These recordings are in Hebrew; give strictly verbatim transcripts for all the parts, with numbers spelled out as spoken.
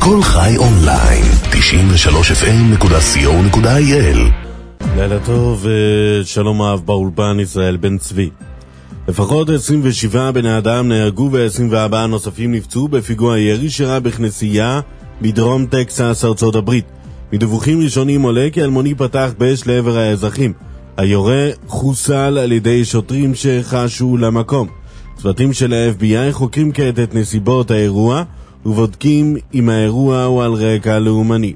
כל חי אונליין, תשעים ושלוש אף אם נקודה סי או נקודה איי אל. לילה טוב, שלום אהב באולפן ישראל בן צבי. לפחות עשרים ושבעה בני אדם נהרגו ו-עשרים וארבעה נוספים נפצעו בפיגוע ירי שאירע בכנסייה בדרום טקסס, ארצות הברית. מדיווחים ראשונים עולה כי אלמוני פתח באש לעבר האזרחים. היורה חוסל על ידי שוטרים שחשו למקום. צוותים של ה-אף בי איי חוקרים כעת את נסיבות האירוע ובודקים אם האירוע הוא על רקע לאומני.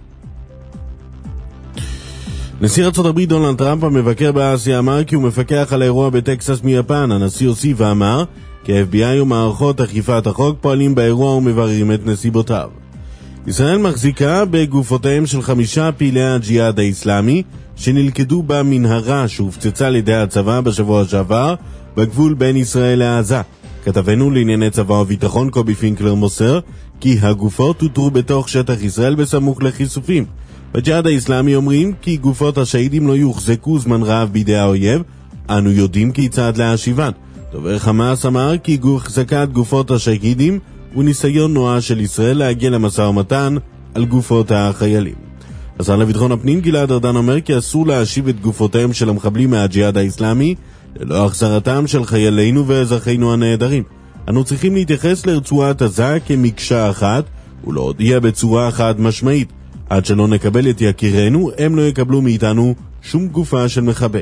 נשיא ארצות הברית דונלד טראמפ המבקר באסיה אמר כי הוא מפקח על האירוע בטקסס מיפן. הנשיא הוסיף ואמר כי ה-אף בי איי ומערכות אכיפת החוק פועלים באירוע ומבררים את נסיבותיו. ישראל מחזיקה בגופותיהם של חמישה פעילי הג'יהאד האסלאמי שנלכדו במנהרה שהופצצה לידי הצבא בשבוע שעבר בגבול בין ישראל לעזה. כתבנו לענייני צבא וביטחון קובי פינקלר מוסר כי הגופות הותרו בתוך שטח ישראל בסמוך לחיסופים. בג'יהאד האסלאמי אומרים כי גופות השהידים לא יוחזקו זמן רב בידי האויב. אנו יודעים כיצד להשיבן. דובר חמאס אמר כי החזקת גופות השהידים הוא ניסיון נואש של ישראל להגיע למשא ומתן על גופות החיילים. השר לביטחון הפנים גלעד ארדן אומר כי אסור להשיב את גופותיהם של המחבלים מהג'יהאד האסלאמי ללא החזרתם של חיילינו ואזרחינו הנהדרים. אנו צריכים להתייחס לרצועת עזה כמקשה אחת ולהודיע בצורה חד משמעית. עד שלא נקבל את יקירנו, הם לא יקבלו מאיתנו שום גופה של מחבל.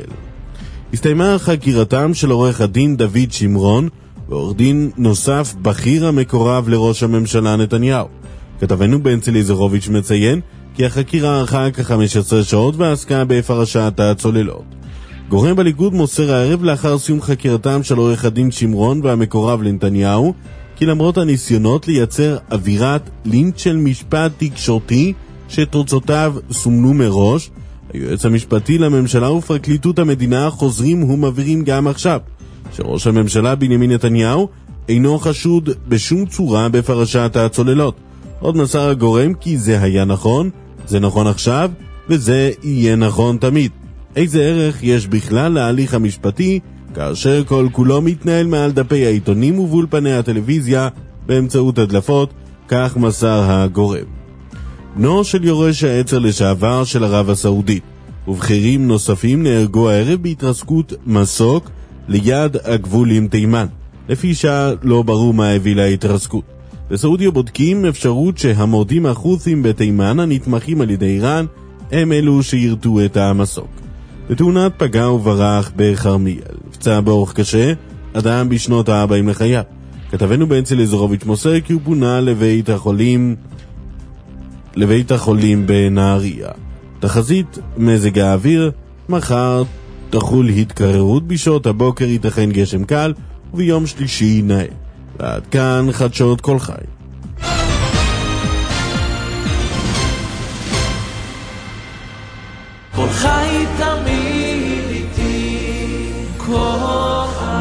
הסתיימה חקירתם של עורך הדין דוד שמרון ועורך דין נוסף בכיר המקורב לראש הממשלה נתניהו. כתבנו בנצי ליזרוביץ' מציין כי החקירה ארכה כ-חמש עשרה שעות ועסקה בפרשת הצוללות. גורם בליכוד מוסר הערב לאחר סיום חקירתם של עורך הדין שמרון והמקורב לנתניהו כי למרות הניסיונות לייצר אווירת לינץ' של משפט תקשורתי שתוצאותיו סומנו מראש, היועץ המשפטי לממשלה ופרקליטות המדינה חוזרים ומבהירים גם עכשיו שראש הממשלה בנימין נתניהו אינו חשוד בשום צורה בפרשת הצוללות. עוד מסר הגורם כי זה היה נכון, זה נכון עכשיו וזה יהיה נכון תמיד. איזה ערך יש בכלל להליך המשפטי כאשר כל כולו מתנהל מעל דפי העיתונים ובאולפני הטלוויזיה באמצעות הדלפות, כך מסר הגורם. בנו של יורש העצר לשעבר של ערב הסעודית ובכירים נוספים נהרגו הערב בהתרסקות מסוק ליד הגבול עם תימן. לפי שעה לא ברור מה הביא להתרסקות. בסעודיה בודקים אפשרות שהמורדים החות'ים בתימן הנתמכים על ידי איראן הם אלו שירתו את המסוק. בתאונת פגע וברח בחרמיאל. פצע באורח קשה, אדם בשנות ה-ארבעים לחייו. כתבנו בנצי ליזרוביץ' מוסר כי הוא פונה לבית החולים לבית החולים בנהריה. תחזית מזג האוויר, מחר תחול התקררות, בשעות הבוקר ייתכן גשם קל וביום שלישי נאה. ועד כאן חדשות כל חי. כל חי תמיד איתי, כל חי.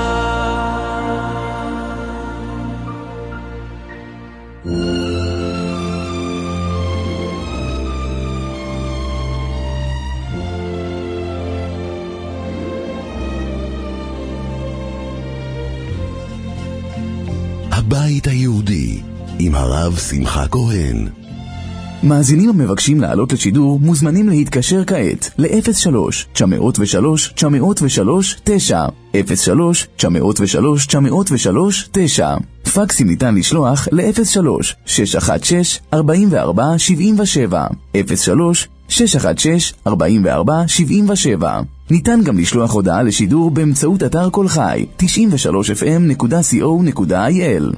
הבית היהודי עם הרב שמחה כהן. מאזינים המבקשים לעלות לשידור מוזמנים להתקשר כעת ל-אפס שלוש תשע שלוש שלוש תשע שלוש תשע אפס שלוש תשע שלוש תשע שלוש תשע. פקסים ניתן לשלוח ל-אפס שלוש שש אחת שש ארבע ארבע שבע שבע אפס שלוש שש אחת שש ארבע ארבע שבע שבע. ניתן גם לשלוח הודעה לשידור באמצעות אתר כל חי תשעים ושלוש אף אם נקודה סי או נקודה איי אל.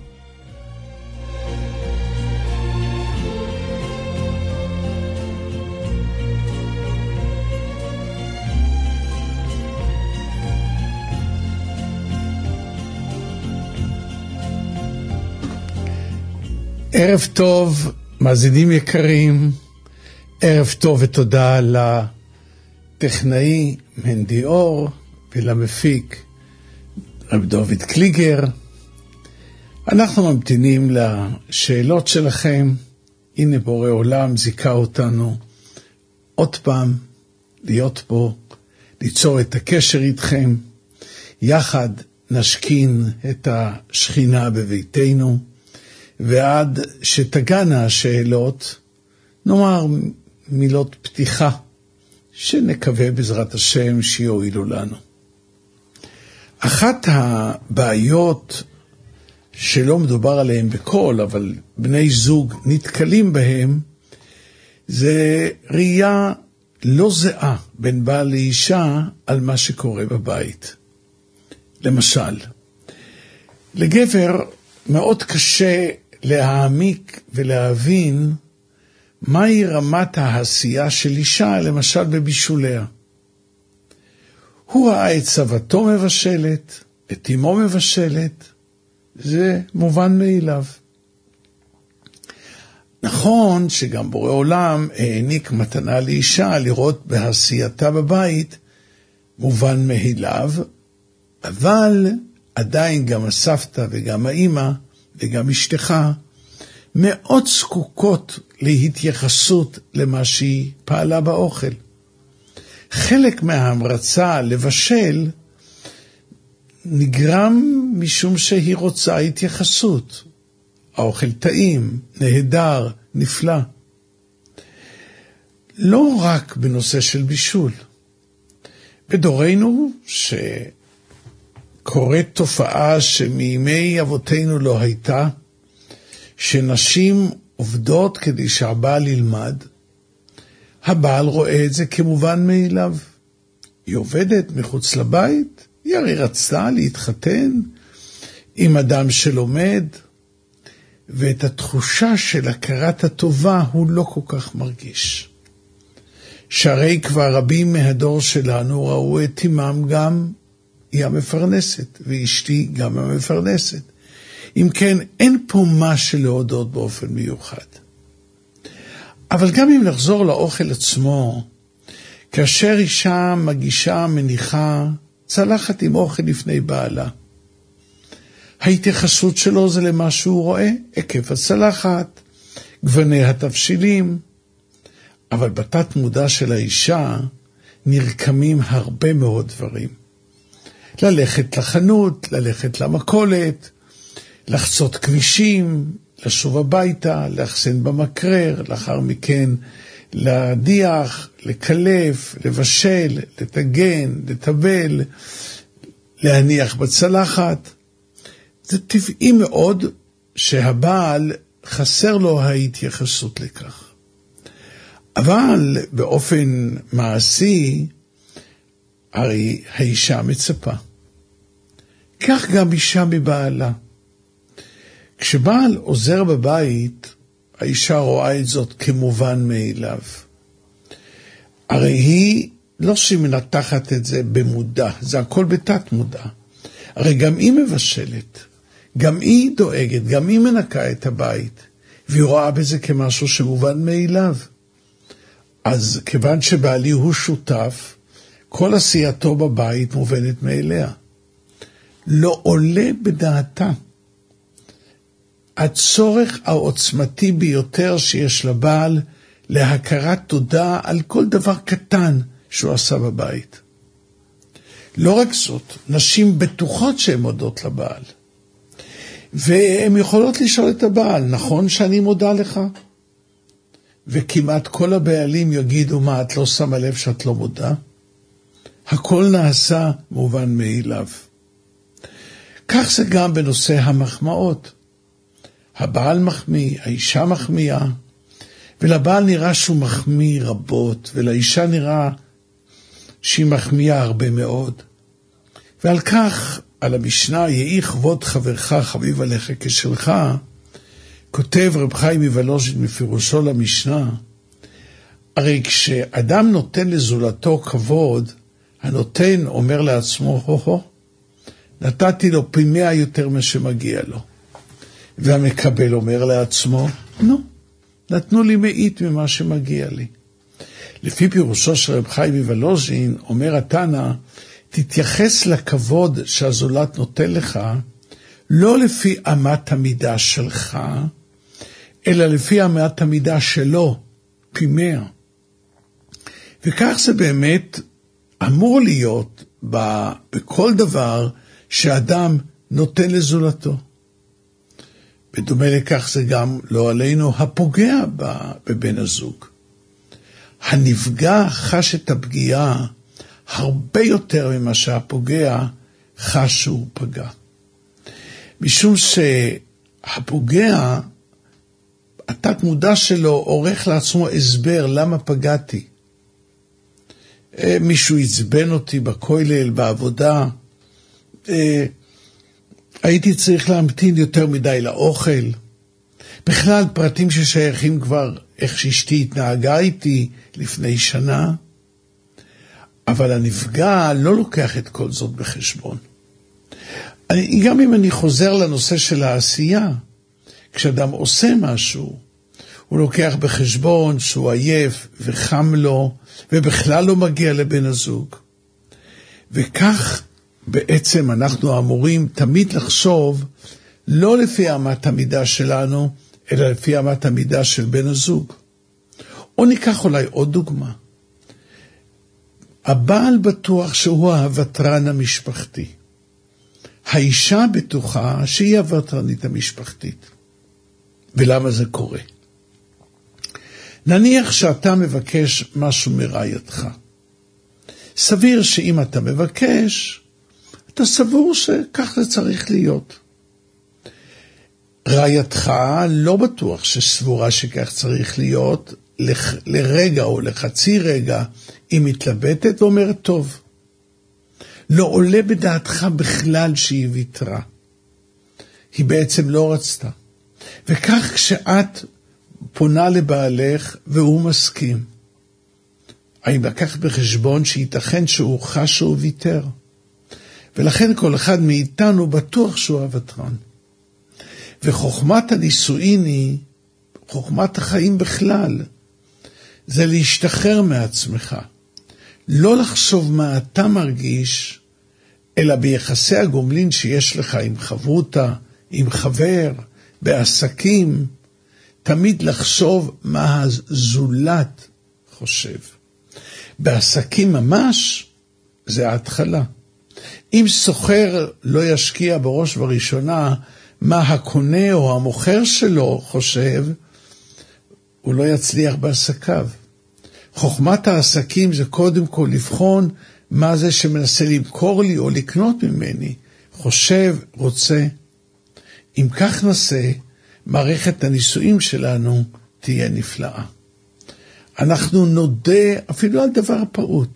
ערב טוב, מאזינים יקרים, ערב טוב ותודה לטכנאי מנדי אור ולמפיק רב דוד קליגר. אנחנו ממתינים לשאלות שלכם. הנה בורא עולם זיכה אותנו עוד פעם להיות פה, ליצור את הקשר איתכם. יחד נשכין את השכינה בביתנו. ועד שתגענה השאלות, נאמר מילות פתיחה, שנקווה בעזרת השם שיועילו לנו. אחת הבעיות שלא מדובר עליהן בכל, אבל בני זוג נתקלים בהם, זה ראייה לא זהה בין בעל לאישה על מה שקורה בבית. למשל, לגבר מאוד קשה להעמיק ולהבין מהי רמת העשייה של אישה, למשל בבישוליה. הוא ראה את סבתו מבשלת, את אמו מבשלת, זה מובן מאליו. נכון שגם בורא עולם העניק מתנה לאישה לראות בעשייתה בבית, מובן מאליו, אבל עדיין גם הסבתא וגם האמא וגם אשתך מאוד זקוקות להתייחסות למה שהיא פעלה באוכל. חלק מההמרצה לבשל נגרם משום שהיא רוצה התייחסות. האוכל טעים, נהדר, נפלא. לא רק בנושא של בישול. בדורנו שקורית תופעה שמימי אבותינו לא הייתה, שנשים עובדות כדי שהבעל ילמד, הבעל רואה את זה כמובן מאליו. היא עובדת מחוץ לבית, היא הרי רצתה להתחתן עם אדם שלומד, ואת התחושה של הכרת הטובה הוא לא כל כך מרגיש. שהרי כבר רבים מהדור שלנו ראו את אמם גם היא המפרנסת, ואשתי גם המפרנסת. אם כן, אין פה מה שלהודות באופן מיוחד. אבל גם אם נחזור לאוכל עצמו, כאשר אישה מגישה מניחה צלחת עם אוכל לפני בעלה, ההתייחסות שלו זה למה שהוא רואה, היקף הצלחת, גווני התבשילים, אבל בתת מודע של האישה נרקמים הרבה מאוד דברים. ללכת לחנות, ללכת למכולת, לחצות כבישים, לשוב הביתה, לאחסן במקרר, לאחר מכן להדיח, לקלף, לבשל, לטגן, לטבל, להניח בצלחת. זה טבעי מאוד שהבעל חסר לו ההתייחסות לכך. אבל באופן מעשי, הרי האישה מצפה. כך גם אישה מבעלה. כשבעל עוזר בבית, האישה רואה את זאת כמובן מאליו. הרי היא לא שמנתחת את זה במודע, זה הכל בתת מודע. הרי גם היא מבשלת, גם היא דואגת, גם היא מנקה את הבית, והיא רואה בזה כמשהו שמובן מאליו. אז כיוון שבעלי הוא שותף, כל עשייתו בבית מובנת מאליה. לא עולה בדעתה. הצורך העוצמתי ביותר שיש לבעל להכרת תודה על כל דבר קטן שהוא עשה בבית. לא רק זאת, נשים בטוחות שהן מודות לבעל. והן יכולות לשאול את הבעל, נכון שאני מודה לך? וכמעט כל הבעלים יגידו, מה, את לא שמה לב שאת לא מודה? הכל נעשה מובן מאליו. כך זה גם בנושא המחמאות. הבעל מחמיא, האישה מחמיאה, ולבעל נראה שהוא מחמיא רבות, ולאישה נראה שהיא מחמיאה הרבה מאוד. ועל כך, על המשנה, יהי כבוד חברך חביב עליך כשלך, כותב רב חיים מוולוז'ין מפירושו למשנה, הרי כשאדם נותן לזולתו כבוד, הנותן אומר לעצמו, הו-הו, נתתי לו פי מאה יותר מה שמגיע לו. והמקבל אומר לעצמו, נו, נתנו לי מאית ממה שמגיע לי. לפי פירושו של רב חיים מוולוז'ין, אומר התנא, תתייחס לכבוד שהזולת נותן לך, לא לפי אמת המידה שלך, אלא לפי אמת המידה שלו, פי מאה. וכך זה באמת אמור להיות בכל דבר שאדם נותן לזולתו. בדומה לכך זה גם לא עלינו הפוגע בבן הזוג. הנפגע חש את הפגיעה הרבה יותר ממה שהפוגע חש שהוא פגע. משום שהפוגע, התת מודע שלו עורך לעצמו הסבר למה פגעתי. מישהו יצבן אותי בכולל, בעבודה, הייתי צריך להמתין יותר מדי לאוכל, בכלל פרטים ששייכים כבר איך שאשתי התנהגה איתי לפני שנה, אבל הנפגע לא לוקח את כל זאת בחשבון. אני, גם אם אני חוזר לנושא של העשייה, כשאדם עושה משהו, הוא לוקח בחשבון שהוא עייף וחם לו, ובכלל לא מגיע לבן הזוג. וכך בעצם אנחנו אמורים תמיד לחשוב, לא לפי אמת המידה שלנו, אלא לפי אמת המידה של בן הזוג. או ניקח אולי עוד דוגמה. הבעל בטוח שהוא הוותרן המשפחתי. האישה בטוחה שהיא הוותרנית המשפחתית. ולמה זה קורה? נניח שאתה מבקש משהו מרעייתך. סביר שאם אתה מבקש, אתה סבור שכך זה צריך להיות. רעייתך לא בטוח שסבורה שכך צריך להיות, לרגע או לחצי רגע היא מתלבטת ואומרת טוב. לא עולה בדעתך בכלל שהיא ויתרה. היא בעצם לא רצתה. וכך כשאת פונה לבעלך והוא מסכים, האם לקח בחשבון שייתכן שהוא חש שהוא ויתר? ולכן כל אחד מאיתנו בטוח שהוא הוותרן. וחוכמת הנישואין היא, חוכמת החיים בכלל, זה להשתחרר מעצמך. לא לחשוב מה אתה מרגיש, אלא ביחסי הגומלין שיש לך עם חברותה, עם חבר, בעסקים, תמיד לחשוב מה הזולת חושב. בעסקים ממש זה ההתחלה. אם סוחר לא ישקיע בראש וראשונה מה הקונה או המוכר שלו חושב, הוא לא יצליח בעסקיו. חוכמת העסקים זה קודם כל לבחון מה זה שמנסה למכור לי או לקנות ממני. חושב, רוצה. אם כך נעשה, מערכת הנישואים שלנו תהיה נפלאה. אנחנו נודה אפילו על דבר פעוט.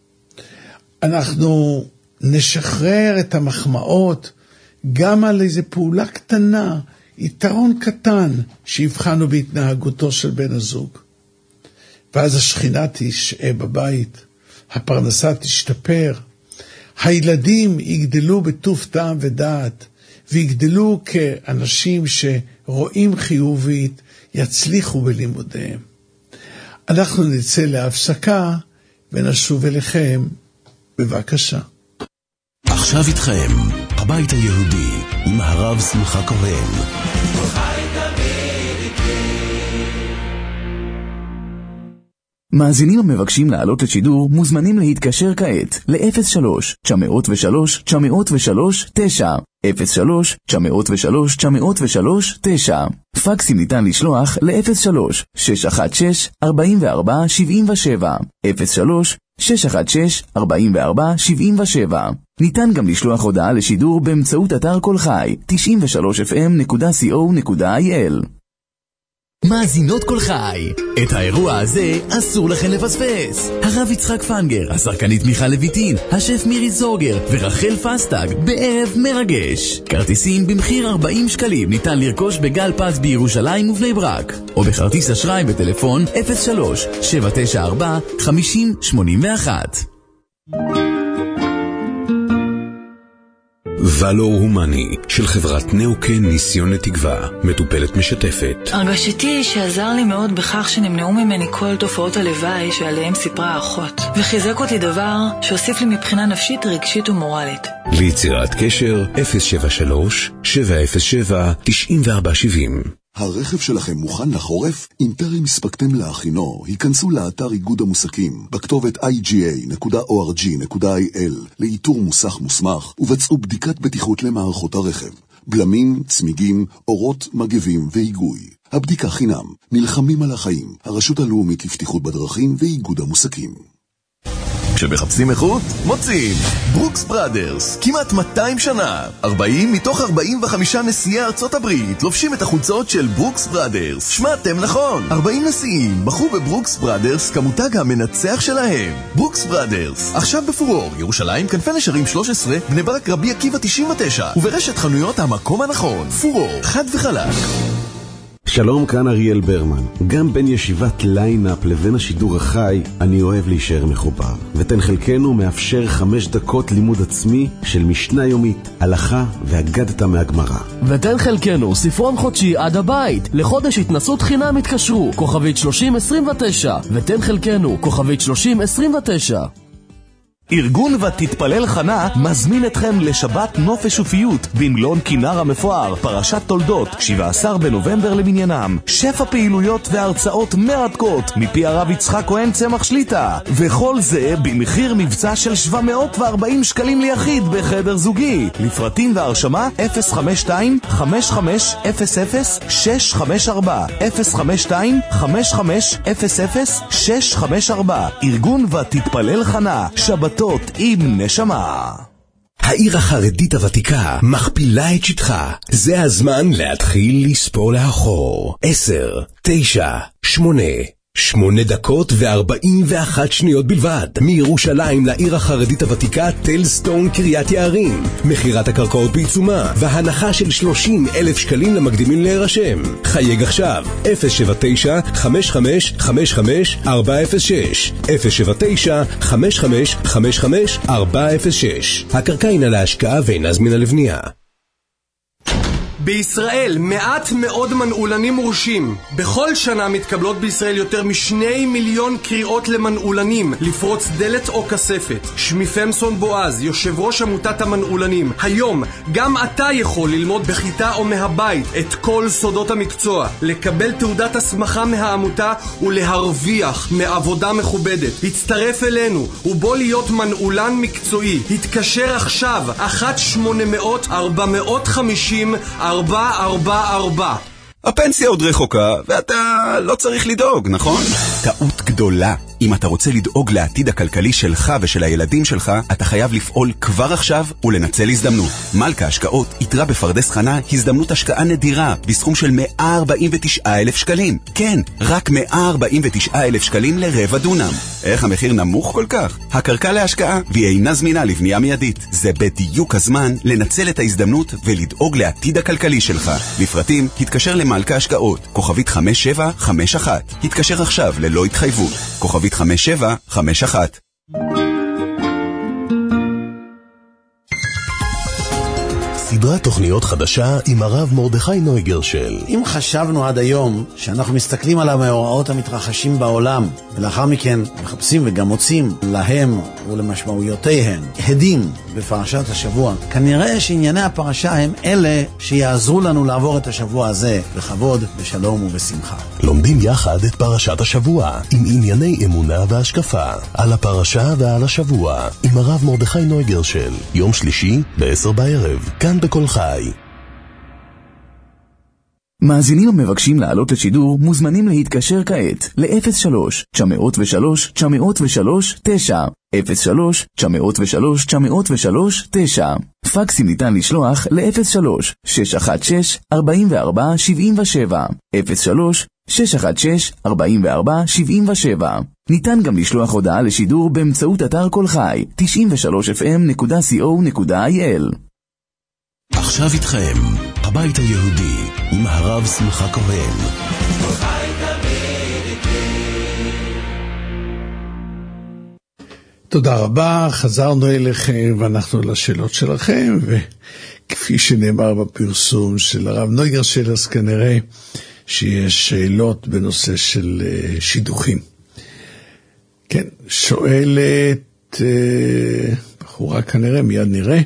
אנחנו נשחרר את המחמאות גם על איזו פעולה קטנה, יתרון קטן שיבחנו בהתנהגותו של בן הזוג. ואז השכינה תשעה בבית, הפרנסה תשתפר, הילדים יגדלו בטוב טעם ודעת, ויגדלו כאנשים שרואים חיובית, יצליחו בלימודיהם. אנחנו נצא להפסקה ונשוב אליכם, בבקשה. עכשיו איתכם, הבית היהודי, עם הרב שמחה כהן. מאזינים המבקשים לעלות לשידור מוזמנים להתקשר כעת ל-אפס שלוש תשע אפס שלוש תשע אפס שלוש תשע אפס שלוש תשע אפס שלוש תשע אפס שלוש תשע. פקסים ניתן לשלוח ל-אפס שלוש שש אחת שש ארבע ארבע שבע שבע אפס שלוש שש אחת שש ארבע ארבע שבע שבע. ניתן גם לשלוח הודעה לשידור באמצעות אתר כל חי תשעים ושלוש אף אם נקודה סי או נקודה איי אל. מאזינות כל חי, את האירוע הזה אסור לכן לפספס. הרב יצחק פנגר, השחקנית מיכל לויטין, השף מירי זוגר ורחל פסטג בערב מרגש. כרטיסים במחיר ארבעים שקלים ניתן לרכוש בגל פס בירושלים ובני ברק, או בכרטיס אשראי בטלפון אפס שלוש שבע תשע ארבע חמש אפס שמונה אחת. ולור הומני של חברת נאוקן ניסיון לתקווה, מטופלת משתפת. הרגשתי שעזר לי מאוד בכך שנמנעו ממני כל תופעות הלוואי שעליהם סיפרה האחות, וחיזק אותי דבר שהוסיף לי מבחינה נפשית, רגשית ומורלית. ליצירת קשר אפס שבע שלוש שבע אפס שבע תשע ארבע שבע אפס. הרכב שלכם מוכן לחורף? אם טרם הספקתם להכינו, היכנסו לאתר איגוד המוסקים בכתובת איי ג'י איי נקודה או אר ג'י נקודה איי אל לאיתור מוסך מוסמך ובצעו בדיקת בטיחות למערכות הרכב. בלמים, צמיגים, אורות, מגבים והיגוי. הבדיקה חינם. נלחמים על החיים. הרשות הלאומית לבטיחות בדרכים ואיגוד המוסקים. כשמחפשים איכות, מוצאים. ברוקס בראדרס, כמעט מאתיים שנה. ארבעים מתוך ארבעים וחמישה נשיאי ארצות הברית לובשים את החולצות של ברוקס בראדרס. שמעתם נכון. ארבעים נשיאים בחרו בברוקס בראדרס כמותג המנצח שלהם. ברוקס בראדרס, עכשיו בפורור, ירושלים, כנפי נשרים שלוש עשרה, בני ברק רבי עקיבא תשעים ותשע, וברשת חנויות המקום הנכון. פורור, חד וחלק. שלום, כאן אריאל ברמן. גם בין ישיבת ליינאפ לבין השידור החי, אני אוהב להישאר מחובר. ותן חלקנו מאפשר חמש דקות לימוד עצמי של משנה יומית, הלכה והגדת מהגמרא. ותן חלקנו ספרון חודשי עד הבית. לחודש התנסות חינם התקשרו, כוכבית שלושים עשרים ותשע. ותן חלקנו, כוכבית שלושים עשרים ותשע. ארגון ותתפלל חנה מזמין אתכם לשבת נופש ופיות במלון כינר המפואר, פרשת תולדות, שבעה עשר בנובמבר למניינם. שפע פעילויות והרצאות מרתקות מפי הרב יצחק כהן צמח שליטה, וכל זה במחיר מבצע של שבע מאות וארבעים שקלים ליחיד בחדר זוגי. לפרטים והרשמה אפס חמש שתיים חמש חמש אפס אפס שש חמש ארבע אפס חמש שתיים חמש חמש אפס אפס שש חמש ארבע. ארגון ותתפלל חנה, שבת עם נשמה. העיר החרדית הוותיקה מכפילה את שטחה. זה הזמן להתחיל לספור לאחור. עשר, תשע, שמונה, שמונה דקות וארבעים ואחת שניות בלבד. מירושלים לעיר החרדית הוותיקה טלסטון קריית יערים. מחירת הקרקעות בעיצומה והנחה של שלושים אלף שקלים למקדימים להירשם. חייג עכשיו אפס שבע תשע חמש חמש חמש חמש ארבע אפס שש אפס שבע תשע חמש חמש חמש חמש ארבע אפס שש. הקרקע אינה להשקעה ואינה זמינה לבנייה. בישראל מעט מאוד מנעולנים מורשים. בכל שנה מתקבלות בישראל יותר משני מיליון קריאות למנעולנים לפרוץ דלת או כספת. שמי פמסון בועז, יושב ראש עמותת המנעולנים. היום גם אתה יכול ללמוד בכיתה או מהבית את כל סודות המקצוע, לקבל תעודת הסמכה מהעמותה ולהרוויח מעבודה מכובדת. הצטרף אלינו ובוא להיות מנעולן מקצועי. התקשר עכשיו אחת שמונה מאות ארבע מאות חמישים ארבע ארבע ארבע. הפנסיה עוד רחוקה ואתה לא צריך לדאוג, נכון? טעות גדולה. אם אתה רוצה לדאוג לעתיד הכלכלי שלך ושל הילדים שלך, אתה חייב לפעול כבר עכשיו ולנצל הזדמנות. מלכה השקעות יתרה בפרדס חנה הזדמנות השקעה נדירה בסכום של מאה ארבעים ותשעה אלף שקלים. כן, רק מאה ארבעים ותשעה אלף שקלים לרבע דונם. איך המחיר נמוך כל כך? הקרקע להשקעה והיא אינה זמינה לבנייה מיידית. זה בדיוק הזמן לנצל את ההזדמנות ולדאוג לעתיד הכלכלי שלך. לפרטים התקשר למלכה השקעות, כוכבית חמש שבע חמש אחת. התקשר עכשיו ללא התחייבות, כוכבית חמש שבע חמש אחת. סדרת תוכניות חדשה עם הרב מרדכי נויגרשל. אם חשבנו עד היום שאנחנו מסתכלים על המאורעות המתרחשים בעולם ולאחר מכן מחפשים וגם מוצאים להם ולמשמעויותיהם הדים בפרשת השבוע, כנראה שענייני הפרשה הם אלה שיעזרו לנו לעבור את השבוע הזה בכבוד, בשלום ובשמחה. לומדים יחד את פרשת השבוע עם ענייני אמונה והשקפה על הפרשה ועל השבוע עם הרב מרדכי נויגרשל, יום שלישי בעשר בערב, כאן בכל חי. מאזינים המבקשים לעלות לשידור מוזמנים להתקשר כעת ל-אפס שלוש תשע אפס שלוש תשע אפס שלוש תשע אפס שלוש תשע אפס שלוש תשע אפס שלוש תשע. פקסים ניתן לשלוח ל-אפס שלוש שש אחת שש ארבע ארבע שבע שבע אפס שלוש שש אחת שש ארבע ארבע שבע שבע. ניתן גם לשלוח הודעה לשידור באמצעות אתר כל חי תשעים ושלוש אף אם נקודה סי או נקודה איי אל. עכשיו איתכם הבית היהודי עם הרב שמחה כהן. תודה רבה, חזרנו אליכם ואנחנו לשאלות שלכם, וכפי שנאמר בפרסום של הרב נויגרשל, אז כנראה שיש שאלות בנושא של שידוכים. כן, שואלת בחורה כנראה, מיד נראה,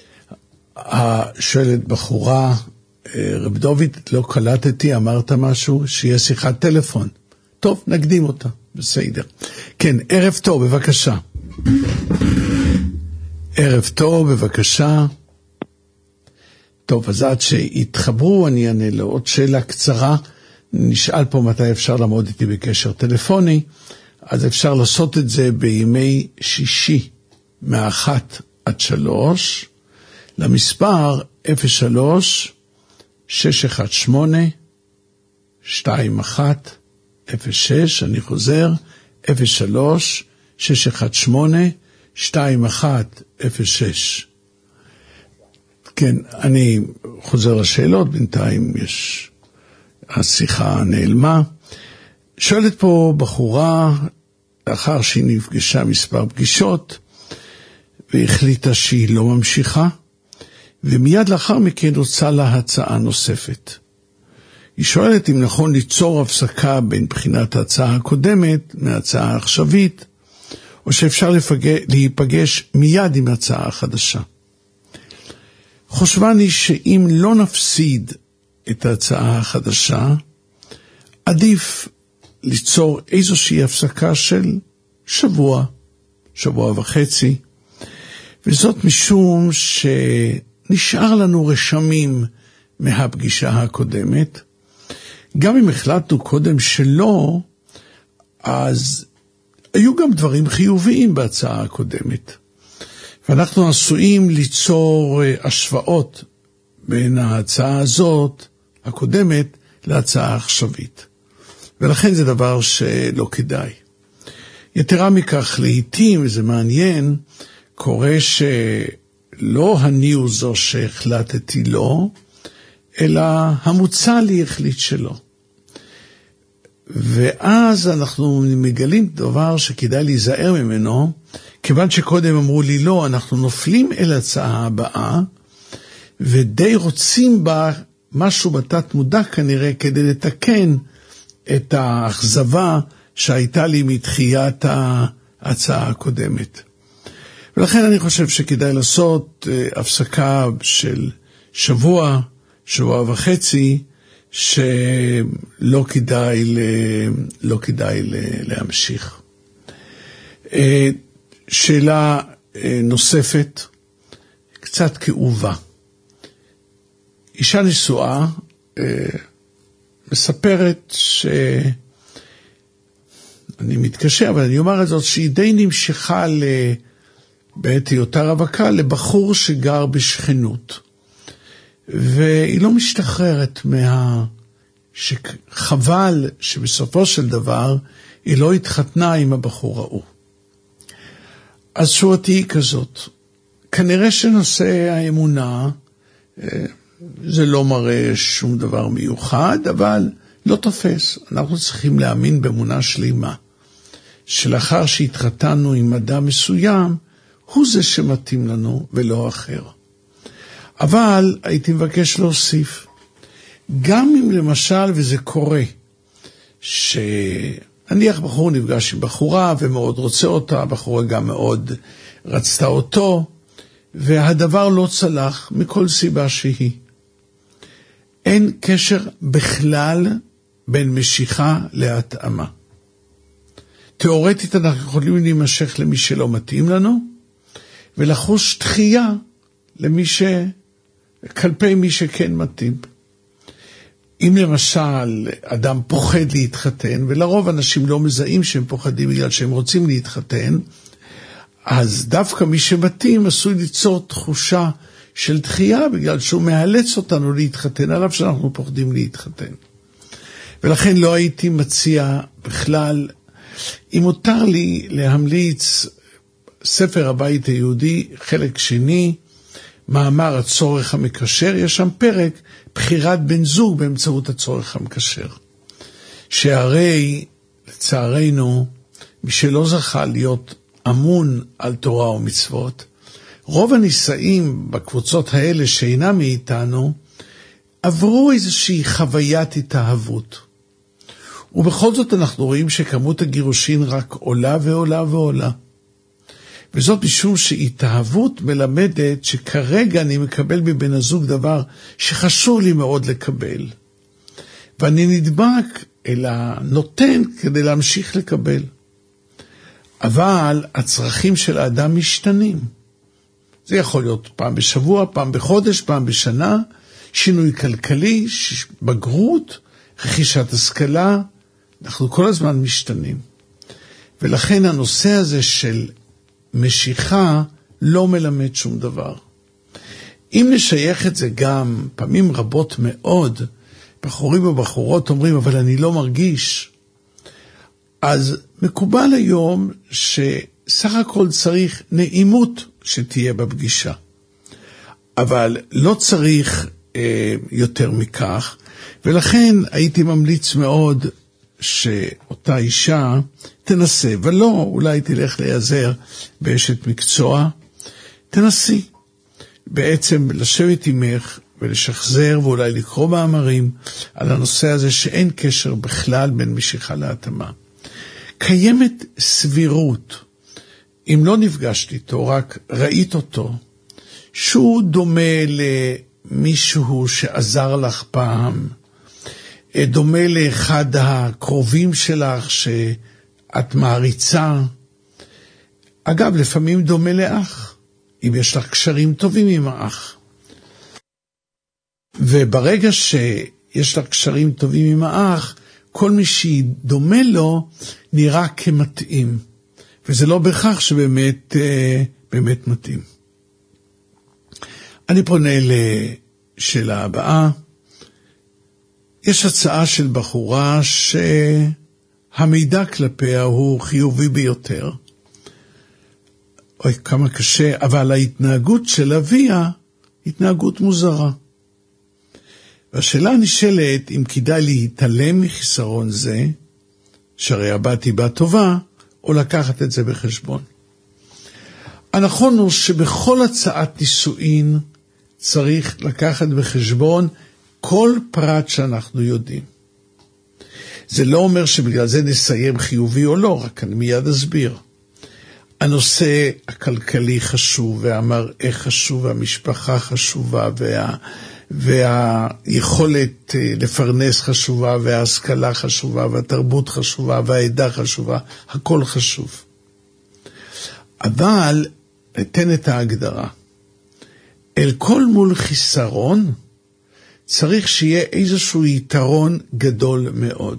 השואלת בחורה, רב דוד, לא קלטתי, אמרת משהו, שיהיה שיחת טלפון. טוב, נקדים אותה, בסדר. כן, ערב טוב, בבקשה. ערב טוב, בבקשה. טוב, אז עד שהתחברו אני אענה לו עוד שאלה קצרה. נשאל פה מתי אפשר לעמוד איתי בקשר טלפוני, אז אפשר לעשות את זה בימי שישי מאחת עד שלוש, למספר אפס שלוש שש אחת שמונה שתיים אחת אפס שש, אני חוזר, אפס שלוש שש אחת שמונה שתיים אחת אפס שש. כן, אני חוזר לשאלות, בינתיים יש, השיחה נעלמה. שואלת פה בחורה, לאחר שהיא נפגשה מספר פגישות, והחליטה שהיא לא ממשיכה, ומיד לאחר מכן רוצה לה הצעה נוספת. היא שואלת אם נכון ליצור הפסקה בין בחינת ההצעה הקודמת מההצעה העכשווית, או שאפשר לפגש, להיפגש מיד עם ההצעה החדשה. חושבני שאם לא נפסיד את ההצעה החדשה, עדיף ליצור איזושהי הפסקה של שבוע, שבוע וחצי, וזאת משום שנשאר לנו רשמים מהפגישה הקודמת. גם אם החלטנו קודם שלא, אז היו גם דברים חיוביים בהצעה הקודמת. ואנחנו עשויים ליצור השוואות בין ההצעה הזאת, הקודמת, להצעה העכשווית. ולכן זה דבר שלא כדאי. יתרה מכך, לעתים, וזה מעניין, קורה שלא אני הוא זו שהחלטתי לא, אלא המוצע לי החליט שלא. ואז אנחנו מגלים דבר שכדאי להיזהר ממנו, כיוון שקודם אמרו לי לא, אנחנו נופלים אל הצעה הבאה, ודי רוצים בה משהו בתת מודע כנראה, כדי לתקן את האכזבה שהייתה לי מתחיית ההצעה הקודמת. ולכן אני חושב שכדאי לעשות הפסקה של שבוע, שבוע וחצי, שלא כדאי, לא כדאי להמשיך. שאלה נוספת, קצת כאובה. אישה נשואה מספרת ש... אני מתקשה, אבל אני אומר את זאת, שהיא די נמשכה ל... בעת היותה רווקה לבחור שגר בשכנות. והיא לא משתחררת מה... שחבל שבסופו של דבר היא לא התחתנה עם הבחור ההוא. אז שואלתי היא כזאת, כנראה שנושא האמונה, זה לא מראה שום דבר מיוחד, אבל לא תופס. אנחנו צריכים להאמין באמונה שלמה, שלאחר שהתחתנו עם אדם מסוים, הוא זה שמתאים לנו ולא אחר. אבל הייתי מבקש להוסיף, גם אם למשל, וזה קורה, שנניח בחור נפגש עם בחורה ומאוד רוצה אותה, הבחורה גם מאוד רצתה אותו, והדבר לא צלח מכל סיבה שהיא. אין קשר בכלל בין משיכה להתאמה. תיאורטית אנחנו יכולים להימשך למי שלא מתאים לנו, ולחוש דחייה למי ש... כלפי מי שכן מתאים. אם למשל אדם פוחד להתחתן, ולרוב אנשים לא מזהים שהם פוחדים בגלל שהם רוצים להתחתן, אז דווקא מי שמתאים עשוי ליצור תחושה של דחייה, בגלל שהוא מאלץ אותנו להתחתן, עליו שאנחנו פוחדים להתחתן. ולכן לא הייתי מציע בכלל, אם מותר לי להמליץ ספר הבית היהודי, חלק שני, מאמר הצורך המקשר, יש שם פרק בחירת בן זוג באמצעות הצורך המקשר. שהרי לצערנו, מי שלא זכה להיות אמון על תורה ומצוות, רוב הנישאים בקבוצות האלה שאינם מאיתנו, עברו איזושהי חוויית התאהבות. ובכל זאת אנחנו רואים שכמות הגירושין רק עולה ועולה ועולה. וזאת משום שהתאהבות מלמדת שכרגע אני מקבל מבן הזוג דבר שחשוב לי מאוד לקבל. ואני נדבק אלא נותן כדי להמשיך לקבל. אבל הצרכים של האדם משתנים. זה יכול להיות פעם בשבוע, פעם בחודש, פעם בשנה, שינוי כלכלי, בגרות, רכישת השכלה, אנחנו כל הזמן משתנים. ולכן הנושא הזה של משיכה לא מלמד שום דבר. אם נשייך את זה גם פעמים רבות מאוד, בחורים ובחורות אומרים, אבל אני לא מרגיש, אז מקובל היום שסך הכל צריך נעימות שתהיה בפגישה. אבל לא צריך אה, יותר מכך, ולכן הייתי ממליץ מאוד שאותה אישה תנסה, ולא אולי תלך להיעזר באשת מקצוע, תנסי בעצם לשבת עמך ולשחזר ואולי לקרוא מאמרים על הנושא הזה שאין קשר בכלל בין משיכה להתאמה. קיימת סבירות, אם לא נפגשת איתו, רק ראית אותו, שהוא דומה למישהו שעזר לך פעם, דומה לאחד הקרובים שלך שאת מעריצה. אגב, לפעמים דומה לאח, אם יש לך קשרים טובים עם האח. וברגע שיש לך קשרים טובים עם האח, כל מי שדומה לו נראה כמתאים. וזה לא בכך שבאמת באמת מתאים. אני פונה לשאלה הבאה. יש הצעה של בחורה שהמידע כלפיה הוא חיובי ביותר. אוי, כמה קשה, אבל ההתנהגות של אביה, התנהגות מוזרה. והשאלה נשאלת אם כדאי להתעלם מחיסרון זה, שהרי הבת היא בת טובה, או לקחת את זה בחשבון. הנכון הוא שבכל הצעת נישואין צריך לקחת בחשבון כל פרט שאנחנו יודעים. זה לא אומר שבגלל זה נסיים חיובי או לא, רק אני מיד אסביר. הנושא הכלכלי חשוב, והמראה חשוב, והמשפחה חשובה, וה... והיכולת לפרנס חשובה, וההשכלה חשובה, והתרבות חשובה, והעדה חשובה, הכל חשוב. אבל ניתן את ההגדרה. אל כל מול חיסרון, צריך שיהיה איזשהו יתרון גדול מאוד.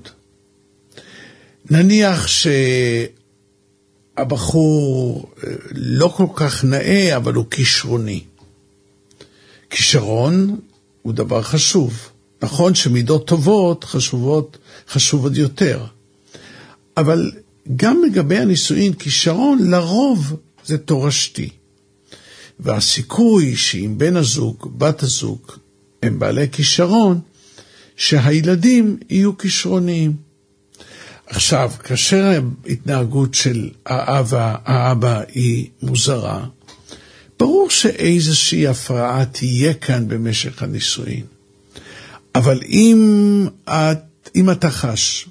נניח שהבחור לא כל כך נאה, אבל הוא כישרוני. כישרון הוא דבר חשוב. נכון שמידות טובות חשובות, חשוב עוד יותר. אבל גם לגבי הנישואין, כישרון לרוב זה תורשתי. והסיכוי שאם בן הזוג, בת הזוג, הם בעלי כישרון, שהילדים יהיו כישרוניים. עכשיו, כאשר ההתנהגות של האבא, האבא היא מוזרה, ברור שאיזושהי הפרעה תהיה כאן במשך הנישואין. אבל אם, את, אם אתה חש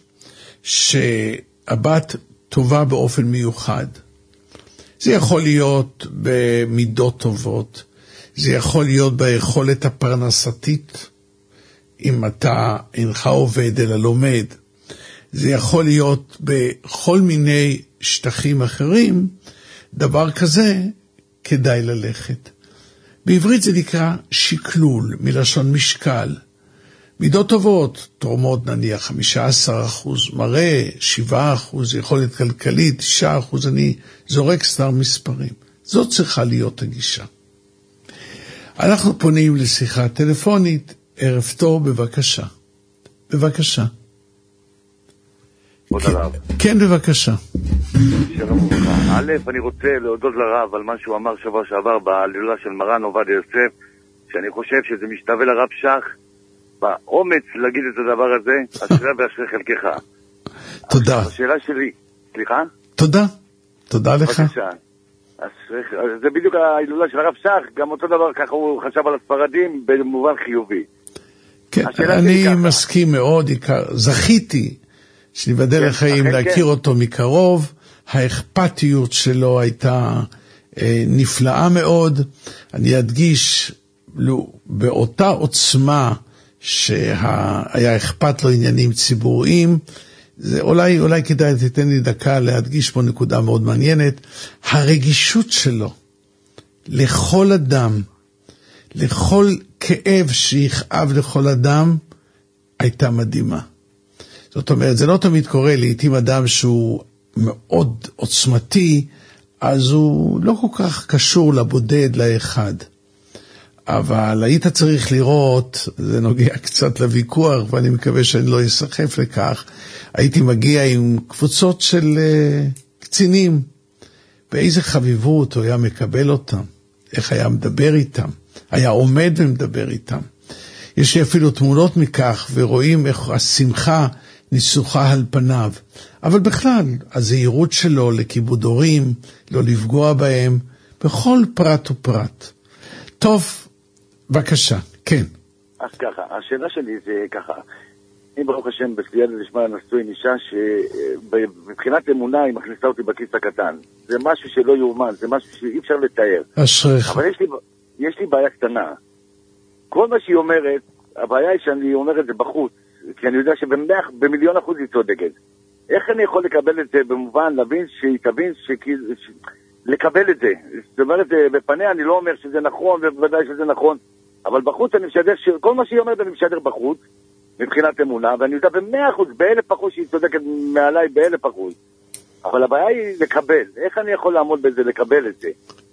שהבת טובה באופן מיוחד, זה יכול להיות במידות טובות, זה יכול להיות ביכולת הפרנסתית, אם אתה אינך עובד אלא לומד, זה יכול להיות בכל מיני שטחים אחרים, דבר כזה כדאי ללכת. בעברית זה נקרא שקלול, מלשון משקל. מידות טובות, תורמות נניח חמישה עשר אחוז, מראה שבעה אחוז, יכולת כלכלית תשעה אחוז, אני זורק סתם מספרים. זאת צריכה להיות הגישה. אנחנו פונים לשיחה טלפונית, ערב טוב, בבקשה. בבקשה. עוד הרב. כן, בבקשה. שלום וברכה. א', אני רוצה להודות לרב על מה שהוא אמר שבוע שעבר בהילולה של מרן עובדיה יוסף, שאני חושב שזה משתווה לרב שך, באומץ להגיד את הדבר הזה, אשרי ואשרי חלקך. תודה. השאלה שלי, סליחה? תודה. תודה לך. בבקשה. זה בדיוק ההילולה של הרב שך, גם אותו דבר ככה הוא חשב על הספרדים במובן חיובי. כן, אני מסכים מאוד, זכיתי שנבדל לחיים להכיר אותו מקרוב, האכפתיות שלו הייתה נפלאה מאוד. אני אדגיש באותה עוצמה שהיה אכפת לו עניינים ציבוריים, זה אולי, אולי כדאי תתן לי דקה להדגיש פה נקודה מאוד מעניינת, הרגישות שלו לכל אדם, לכל כאב שיכאב לכל אדם, הייתה מדהימה. זאת אומרת, זה לא תמיד קורה, לעתים אדם שהוא מאוד עוצמתי, אז הוא לא כל כך קשור לבודד, לאחד. אבל היית צריך לראות, זה נוגע קצת לוויכוח, ואני מקווה שאני לא אסחף לכך, הייתי מגיע עם קבוצות של uh, קצינים, באיזה חביבות הוא היה מקבל אותם, איך היה מדבר איתם, היה עומד ומדבר איתם. יש לי אפילו תמונות מכך, ורואים איך השמחה ניסוחה על פניו. אבל בכלל, הזהירות שלו לכיבוד הורים, לא לפגוע בהם, בכל פרט ופרט. טוב, בבקשה, כן. אז ככה, השאלה שלי זה ככה, אני ברוך השם בסייעתא דשמיא נשוי עם אישה שמבחינת אמונה היא מכניסה אותי בכיס הקטן. זה משהו שלא יאומן, זה משהו שאי אפשר לתאר. אשריך. אבל יש לי, יש לי בעיה קטנה. כל מה שהיא אומרת, הבעיה היא שאני אומר את זה בחוץ, כי אני יודע שבמיליון אחוז היא צודקת. איך אני יכול לקבל את זה במובן, להבין שהיא תבין, שכאילו, ש... לקבל את זה. זאת אומרת, בפניה אני לא אומר שזה נכון, ובוודאי שזה נכון, אבל בחוץ אני משדר, ש... כל מה שהיא אומרת אני משדר בחוץ, מבחינת אמונה, ואני יודע במאה אחוז, באלף אחוז שהיא צודקת מעליי באלף אחוז. אבל הבעיה היא לקבל. איך אני יכול לעמוד בזה, לקבל את זה?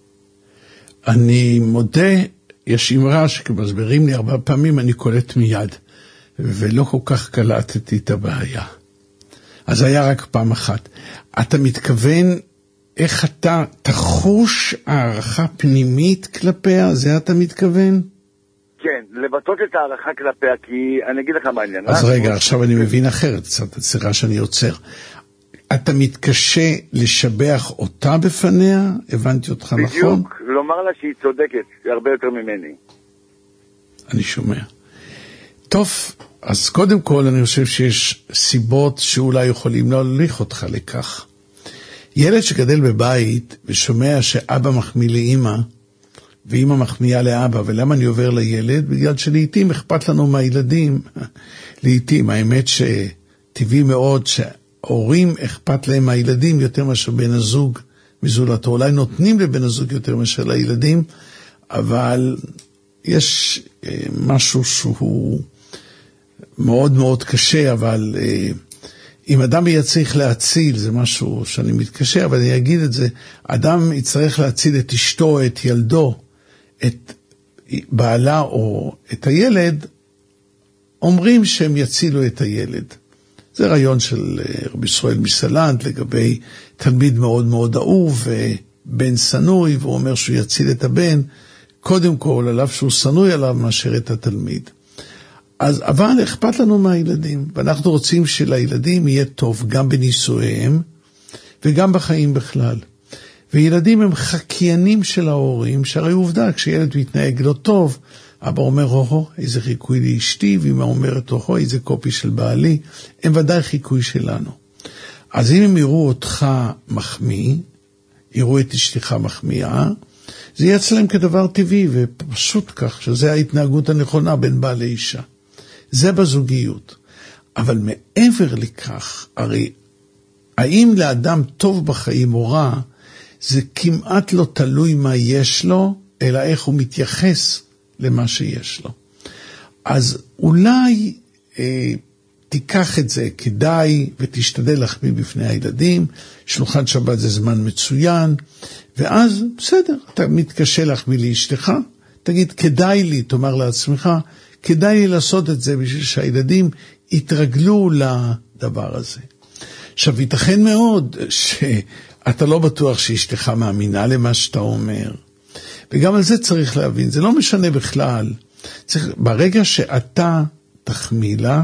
אני מודה, יש אמרה שכמסברים לי הרבה פעמים, אני קולט מיד, ולא כל כך קלטתי את הבעיה. אז היה רק פעם אחת. אתה מתכוון, איך אתה תחוש הערכה פנימית כלפיה? זה אתה מתכוון? כן, לבטות את הערכה כלפיה, כי אני אגיד לך מה העניין. אז רגע, עכשיו אני מבין אחרת, קצת הצרה שאני יוצר. אתה מתקשה לשבח אותה בפניה? הבנתי אותך נכון? בדיוק, לומר לה שהיא צודקת, הרבה יותר ממני. אני שומע. טוב, אז קודם כל אני חושב שיש סיבות שאולי יכולים להוליך אותך לכך. ילד שגדל בבית ושומע שאבא מחמיא לאמא, ואמא מחמיאה לאבא, ולמה אני עובר לילד? בגלל שלעיתים אכפת לנו מהילדים. לעיתים, האמת שטבעי מאוד שההורים אכפת להם מהילדים יותר מאשר בן הזוג מזולתו. אולי נותנים לבן הזוג יותר מאשר לילדים, אבל יש משהו שהוא מאוד מאוד קשה, אבל אם אדם יהיה צריך להציל, זה משהו שאני מתקשה, אבל אני אגיד את זה, אדם יצטרך להציל את אשתו, את ילדו, את בעלה או את הילד, אומרים שהם יצילו את הילד. זה רעיון של רבי ישראל מסלנט לגבי תלמיד מאוד מאוד אהוב ובן סנוי, והוא אומר שהוא יציל את הבן, קודם כל עליו שהוא סנוי עליו מאשר את התלמיד. אז אבל אכפת לנו מהילדים, ואנחנו רוצים שלילדים יהיה טוב גם בנישואיהם וגם בחיים בכלל. וילדים הם חקיינים של ההורים, שהרי עובדה, כשילד מתנהג לא טוב, אבא אומר, הו, איזה חיקוי לאשתי, ואמא אומרת, הו, איזה קופי של בעלי, הם ודאי חיקוי שלנו. אז אם הם יראו אותך מחמיא, יראו את אשתך מחמיאה, זה יהיה אצלם כדבר טבעי, ופשוט כך, שזה ההתנהגות הנכונה בין בעל לאישה. זה בזוגיות. אבל מעבר לכך, הרי האם לאדם טוב בחיים או רע, זה כמעט לא תלוי מה יש לו, אלא איך הוא מתייחס למה שיש לו. אז אולי אה, תיקח את זה כדאי ותשתדל להחמיא בפני הילדים, שלוחת שבת זה זמן מצוין, ואז בסדר, אתה מתקשה להחמיא לאשתך, תגיד כדאי לי, תאמר לעצמך, כדאי לי לעשות את זה בשביל שהילדים יתרגלו לדבר הזה. עכשיו, ייתכן מאוד שאתה לא בטוח שאשתך מאמינה למה שאתה אומר, וגם על זה צריך להבין, זה לא משנה בכלל, צריך, ברגע שאתה תחמיא לה,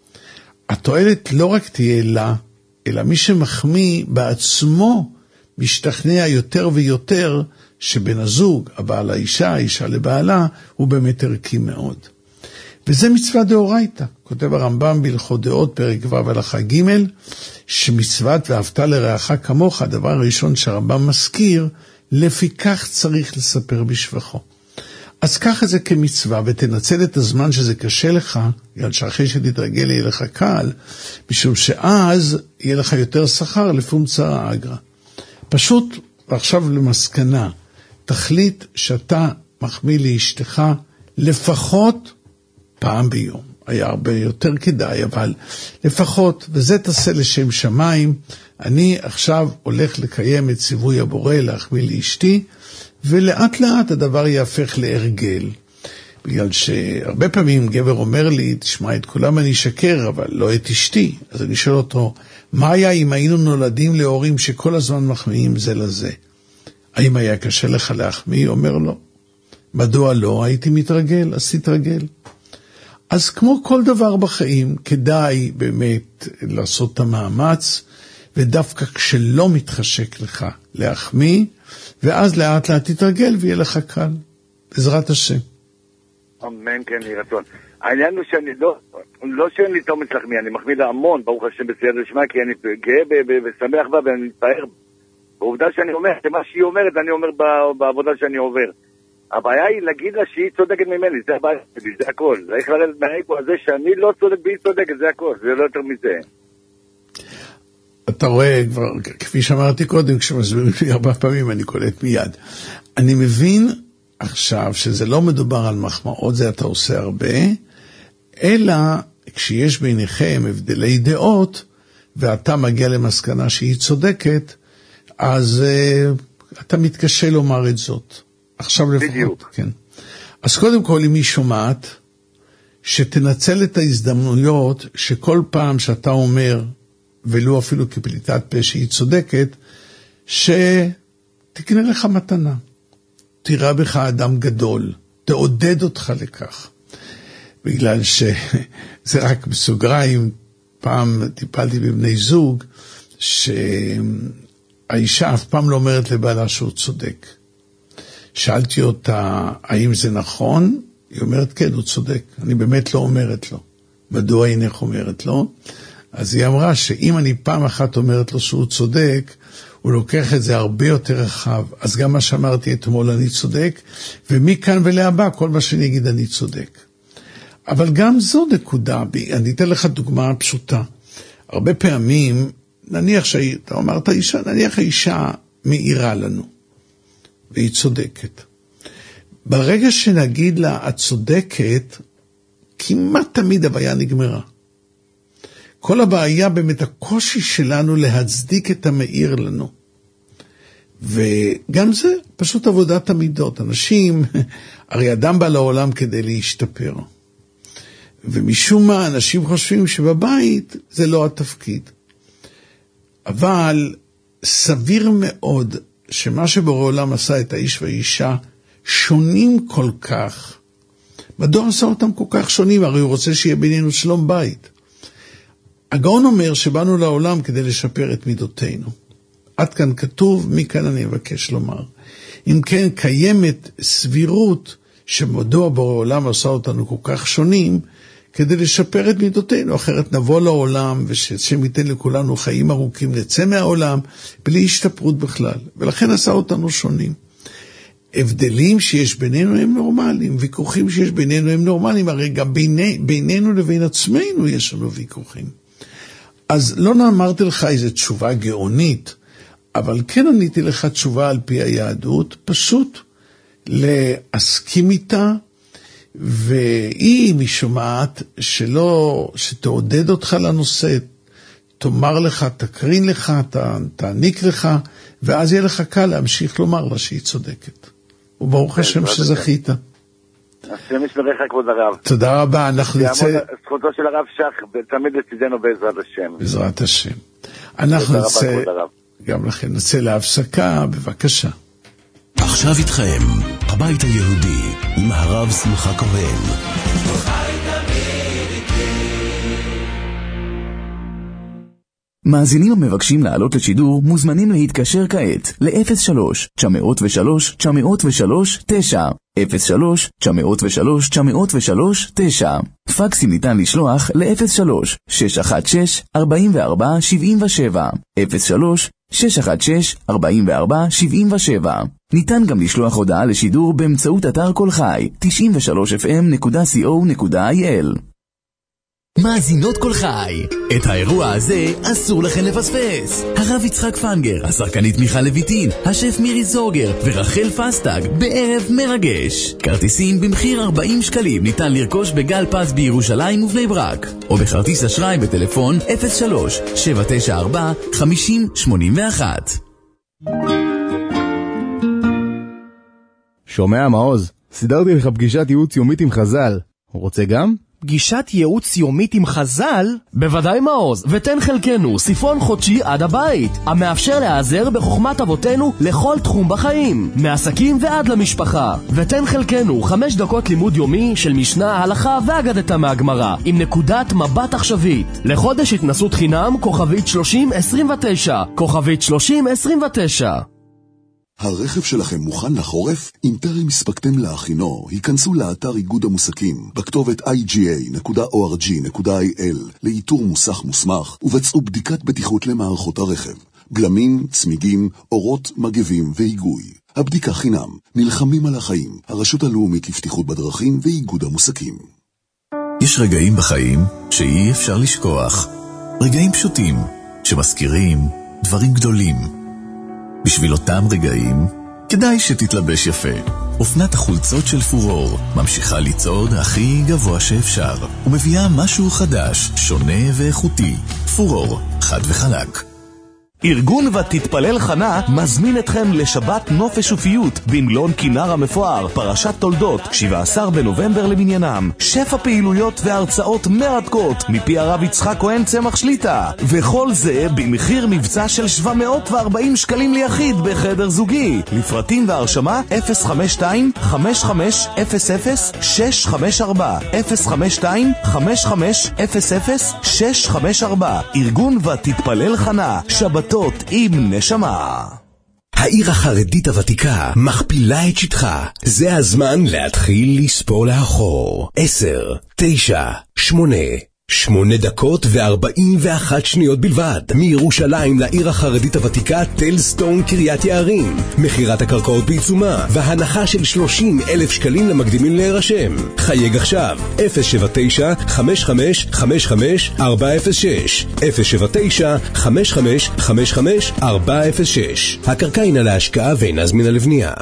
התועלת לא רק תהיה לה, אלא מי שמחמיא בעצמו משתכנע יותר ויותר שבן הזוג, הבעל האישה, האישה לבעלה, הוא באמת ערכי מאוד. וזה מצווה דאורייתא, כותב הרמב"ם בהלכות דעות פרק ו' הלכה ג', שמצוות ואהבת לרעך כמוך, הדבר הראשון שהרמב"ם מזכיר, לפיכך צריך לספר בשבחו. אז קח את זה כמצווה, ותנצל את הזמן שזה קשה לך, בגלל שאחרי שתתרגל יהיה לך קל, משום שאז יהיה לך יותר שכר לפום צרה אגרא. פשוט, ועכשיו למסקנה, תחליט שאתה מחמיא לאשתך לפחות פעם ביום. היה הרבה יותר כדאי, אבל לפחות, וזה תעשה לשם שמיים, אני עכשיו הולך לקיים את ציווי הבורא להחמיא לאשתי, ולאט לאט הדבר יהפך להרגל. בגלל שהרבה פעמים גבר אומר לי, תשמע, את כולם אני שקר, אבל לא את אשתי. אז אני שואל אותו, מה היה אם היינו נולדים להורים שכל הזמן מחמיאים זה לזה? האם היה קשה לך להחמיא? אומר לא. מדוע לא? הייתי מתרגל, אז תתרגל. אז כמו כל דבר בחיים, כדאי באמת לעשות את המאמץ, ודווקא כשלא מתחשק לך להחמיא, ואז לאט לאט תתרגל ויהיה לך קל. בעזרת השם. אמן, כן, יהי רצון. העניין הוא שאני לא, לא שאין לי תומץ להחמיא, אני מחמיא לה המון, ברוך השם בסייעתא דשמיא, כי אני גאה ושמח בה ואני מתפאר. בעובדה שאני אומר, שמה שהיא אומרת, אני אומר בעבודה שאני עובר. הבעיה היא להגיד לה שהיא צודקת ממני, זה הבעיה שלי, זה הכל. זה איך לרדת מהאיפה הזה שאני לא צודק והיא צודקת, זה הכל, זה לא יותר מזה. אתה רואה כבר, כפי שאמרתי קודם, כשמסבירים לי הרבה פעמים אני קולט מיד. אני מבין עכשיו שזה לא מדובר על מחמאות, זה אתה עושה הרבה, אלא כשיש ביניכם הבדלי דעות, ואתה מגיע למסקנה שהיא צודקת, אז uh, אתה מתקשה לומר את זאת. עכשיו לפחות, בדיוק. כן. אז קודם כל, אם היא שומעת, שתנצל את ההזדמנויות, שכל פעם שאתה אומר, ולא אפילו כפליטת פה שהיא צודקת, שתקנה לך מתנה. תראה בך אדם גדול, תעודד אותך לכך. בגלל שזה רק בסוגריים, פעם טיפלתי בבני זוג, שהאישה אף פעם לא אומרת לבעלה שהוא צודק. שאלתי אותה, האם זה נכון? היא אומרת, כן, הוא צודק. אני באמת לא אומרת לו. מדוע אינך אומרת לו? אז היא אמרה שאם אני פעם אחת אומרת לו שהוא צודק, הוא לוקח את זה הרבה יותר רחב. אז גם מה שאמרתי אתמול, אני צודק, ומכאן ולהבא, כל מה שאני אגיד, אני צודק. אבל גם זו נקודה, אני אתן לך דוגמה פשוטה. הרבה פעמים, נניח שאתה אמרת אישה, נניח האישה מאירה לנו, והיא צודקת. ברגע שנגיד לה, את צודקת, כמעט תמיד הבעיה נגמרה. כל הבעיה באמת הקושי שלנו להצדיק את המאיר לנו. וגם זה פשוט עבודת המידות. אנשים, הרי אדם בא לעולם כדי להשתפר. ומשום מה אנשים חושבים שבבית זה לא התפקיד. אבל סביר מאוד שמה שבורא עולם עשה את האיש והאישה שונים כל כך. מדוע עשה אותם כל כך שונים? הרי הוא רוצה שיהיה בינינו שלום בית. הגאון אומר שבאנו לעולם כדי לשפר את מידותינו. עד כאן כתוב, מכאן אני אבקש לומר. אם כן, קיימת סבירות שמדוע בורא עולם עשה אותנו כל כך שונים, כדי לשפר את מידותינו, אחרת נבוא לעולם, ושם ייתן לכולנו חיים ארוכים, נצא מהעולם, בלי השתפרות בכלל. ולכן עשה אותנו שונים. הבדלים שיש בינינו הם נורמליים, ויכוחים שיש בינינו הם נורמליים, הרי גם ביני, בינינו לבין עצמנו יש לנו ויכוחים. אז לא אמרתי לך איזו תשובה גאונית, אבל כן עניתי לך תשובה על פי היהדות, פשוט להסכים איתה, והיא משומעת שלא, שתעודד אותך לנושא, תאמר לך, תקרין לך, תעניק לך, ואז יהיה לך קל להמשיך לומר לה שהיא צודקת. וברוך השם שזכית. השם ישמרך כבוד הרב. תודה רבה, אנחנו נצא... זכותו של הרב שך, תמיד לצידנו בעזרת השם. בעזרת השם. אנחנו נצא, גם לכן נצא להפסקה, בבקשה. עכשיו איתכם, הבית היהודי, עם הרב שמחה כהן. מאזינים המבקשים לעלות לשידור מוזמנים להתקשר כעת ל-אפס שלוש תשע אפס שלוש תשע אפס שלוש תשע אפס שלוש תשע אפס שלוש תשע אפס שלוש תשע. פקסים ניתן לשלוח ל-אפס שלוש שש אחת שש ארבע ארבע שבע שבע אפס שלוש שש אחת שש ארבע ארבע שבע שבע. ניתן גם לשלוח הודעה לשידור באמצעות אתר כל חי תשעים ושלוש אף אם נקודה סי או נקודה איי אל. מאזינות כל חי, את האירוע הזה אסור לכן לפספס. הרב יצחק פנגר, השחקנית מיכל לויטין, השף מירי זורגר ורחל פסטג בערב מרגש. כרטיסים במחיר ארבעים שקלים ניתן לרכוש בגל פס בירושלים ובני ברק, או בכרטיס אשראי בטלפון אפס שלוש שבע תשע ארבע חמש אפס שמונה אחת. שומע מעוז, סידרתי לך פגישת ייעוץ יומית עם חז"ל. רוצה גם? פגישת ייעוץ יומית עם חז"ל? בוודאי מעוז, ותן חלקנו ספרון חודשי עד הבית, המאפשר להיעזר בחוכמת אבותינו לכל תחום בחיים, מעסקים ועד למשפחה. ותן חלקנו חמש דקות לימוד יומי של משנה, הלכה ואגדתה מהגמרא, עם נקודת מבט עכשווית. לחודש התנסות חינם כוכבית שלושים עשרים ותשע, כוכבית שלושים עשרים ותשע. הרכב שלכם מוכן לחורף? אם טרם הספקתם להכינו, היכנסו לאתר איגוד המוסקים בכתובת איי ג'י איי נקודה או אר ג'י נקודה איי אל לאיתור מוסך מוסמך ובצעו בדיקת בטיחות למערכות הרכב, גלמים, צמיגים, אורות, מגבים והיגוי. הבדיקה חינם, נלחמים על החיים, הרשות הלאומית לבטיחות בדרכים ואיגוד המוסקים. יש רגעים בחיים שאי אפשר לשכוח, רגעים פשוטים שמזכירים דברים גדולים. בשביל אותם רגעים, כדאי שתתלבש יפה. אופנת החולצות של פורור ממשיכה לצעוד הכי גבוה שאפשר, ומביאה משהו חדש, שונה ואיכותי. פורור, חד וחלק. ארגון ותתפלל חנה מזמין אתכם לשבת נופש ופיות במלון כינר המפואר, פרשת תולדות, שבעה עשר בנובמבר למניינם. שפע פעילויות והרצאות מרתקות מפי הרב יצחק כהן צמח שליטה, וכל זה במחיר מבצע של שבע מאות וארבעים שקלים ליחיד בחדר זוגי. לפרטים והרשמה אפס חמש שתיים חמש חמש אפס אפס שש חמש ארבע אפס חמש שתיים חמש חמש אפס אפס שש חמש ארבע. ארגון ותתפלל חנה, שבת עם נשמה. העיר החרדית הוותיקה מכפילה את שטחה. זה הזמן להתחיל לספור לאחור. עשר, תשע, שמונה, שמונה דקות וארבעים ואחת שניות בלבד. מירושלים לעיר החרדית הוותיקה טלסטון קריית יערים. מחירת הקרקעות בעיצומה והנחה של שלושים אלף שקלים למקדימים להירשם. חייג עכשיו אפס שבע תשע חמש חמש חמש חמש ארבע אפס שש אפס שבע תשע חמש חמש חמש חמש ארבע אפס שש. הקרקע אינה להשקעה ואינה זמינה לבנייה.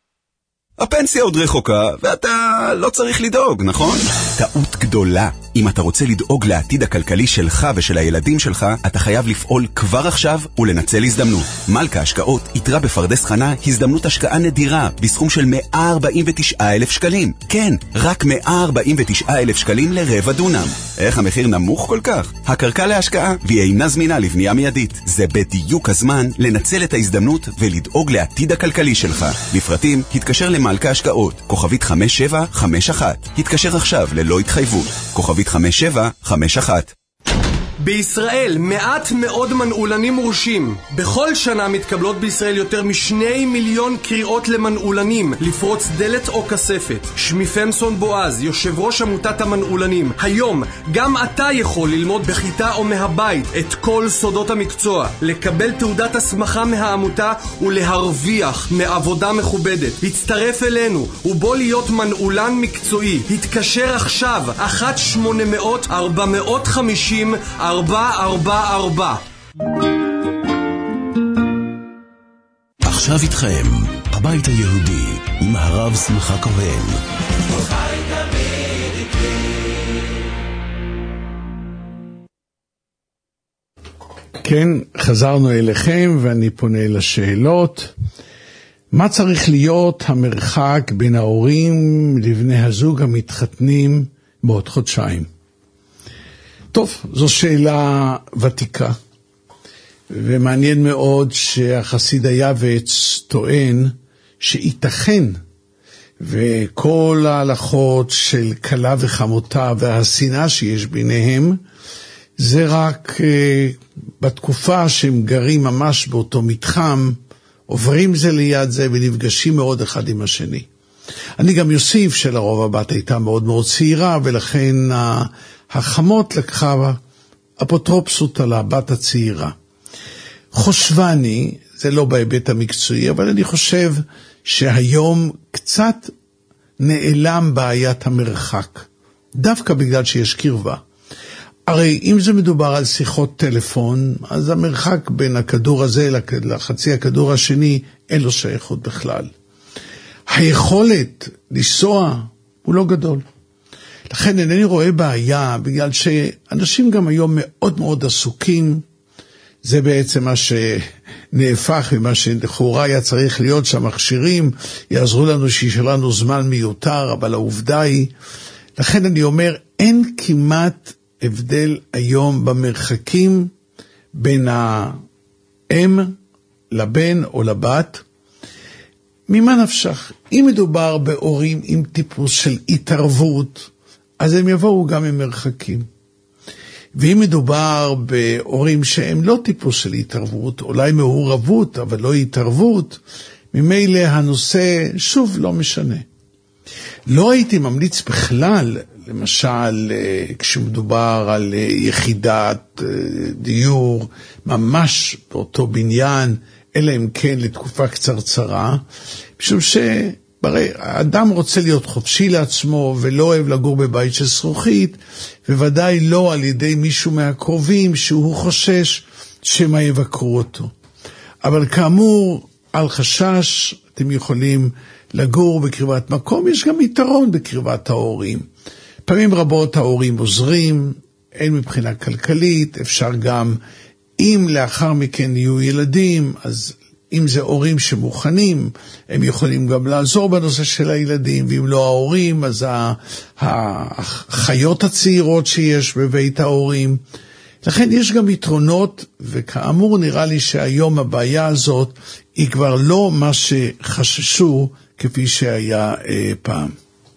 הפנסיה עוד רחוקה, ואתה לא צריך לדאוג, נכון? טעות גדולה. אם אתה רוצה לדאוג לעתיד הכלכלי שלך ושל הילדים שלך, אתה חייב לפעול כבר עכשיו ולנצל הזדמנות. מלכה השקעות יתרה בפרדס חנה הזדמנות השקעה נדירה בסכום של מאה ארבעים ותשעה אלף שקלים. כן, רק מאה ארבעים ותשעה אלף שקלים לרבע דונם. איך המחיר נמוך כל כך? הקרקע להשקעה והיא אינה זמינה לבנייה מיידית. זה בדיוק הזמן לנצל את ההזדמנות ולדאוג לעתיד הכלכלי שלך. לפרטים, התקשר למלכה השקעות, כוכבית חמש שבע חמש אחת. התקשר עכשיו ללא התחייבות, כוכבית חמש שבע חמש אחת. בישראל מעט מאוד מנעולנים מורשים. בכל שנה מתקבלות בישראל יותר משני מיליון קריאות למנעולנים לפרוץ דלת או כספת. שמי פמסון בועז, יושב ראש עמותת המנעולנים. היום גם אתה יכול ללמוד בכיתה או מהבית את כל סודות המקצוע, לקבל תעודת הסמכה מהעמותה ולהרוויח מעבודה מכובדת. הצטרף אלינו ובוא להיות מנעולן מקצועי. התקשר עכשיו אחת שמונה מאות ארבע מאות חמישים ארבע ארבע ארבע. עכשיו איתכם הבית היהודי עם הרב שמחה כהן. כן, חזרנו אליכם ואני פונה לשאלות. מה צריך להיות המרחק בין ההורים לבני הזוג המתחתנים בעוד חודשיים? טוב, זו שאלה ותיקה, ומעניין מאוד שהחסיד היבץ טוען שייתכן, וכל ההלכות של כלה וחמותה והשנאה שיש ביניהם, זה רק uh, בתקופה שהם גרים ממש באותו מתחם, עוברים זה ליד זה ונפגשים מאוד אחד עם השני. אני גם יוסיף שלרוב הבת הייתה מאוד מאוד צעירה, ולכן uh, החמות לקחה אפוטרופסות על הבת הצעירה. חושבני, זה לא בהיבט המקצועי, אבל אני חושב שהיום קצת נעלם בעיית המרחק, דווקא בגלל שיש קרבה. הרי אם זה מדובר על שיחות טלפון, אז המרחק בין הכדור הזה לחצי הכדור השני אין לו שייכות בכלל. היכולת לנסוע הוא לא גדול. לכן אינני רואה בעיה, בגלל שאנשים גם היום מאוד מאוד עסוקים, זה בעצם מה שנהפך ממה שלכאורה היה צריך להיות, שהמכשירים יעזרו לנו שיש לנו זמן מיותר, אבל העובדה היא, לכן אני אומר, אין כמעט הבדל היום במרחקים בין האם לבן או לבת. ממה נפשך? אם מדובר בהורים עם טיפוס של התערבות, אז הם יבואו גם עם מרחקים. ואם מדובר בהורים שהם לא טיפוס של התערבות, אולי מעורבות, אבל לא התערבות, ממילא הנושא שוב לא משנה. לא הייתי ממליץ בכלל, למשל, כשמדובר על יחידת דיור, ממש באותו בניין, אלא אם כן לתקופה קצרצרה, משום שברי, האדם רוצה להיות חופשי לעצמו, ולא אוהב לגור בבית של זכוכית, וודאי לא על ידי מישהו מהקרובים, שהוא חושש שמה יבקרו אותו. אבל כאמור, על חשש, אתם יכולים לגור בקרבת מקום, יש גם יתרון בקרבת ההורים. פעמים רבות ההורים עוזרים, אין מבחינה כלכלית, אפשר גם, אם לאחר מכן יהיו ילדים, אז אם זה הורים שמוכנים, הם יכולים גם לעזור בנושא של הילדים, ואם לא ההורים, אז החיות הצעירות שיש בבית ההורים. לכן יש גם יתרונות, וכאמור נראה לי שהיום הבעיה הזאת, היא כבר לא מה שחששו כפי שהיה אה, פעם.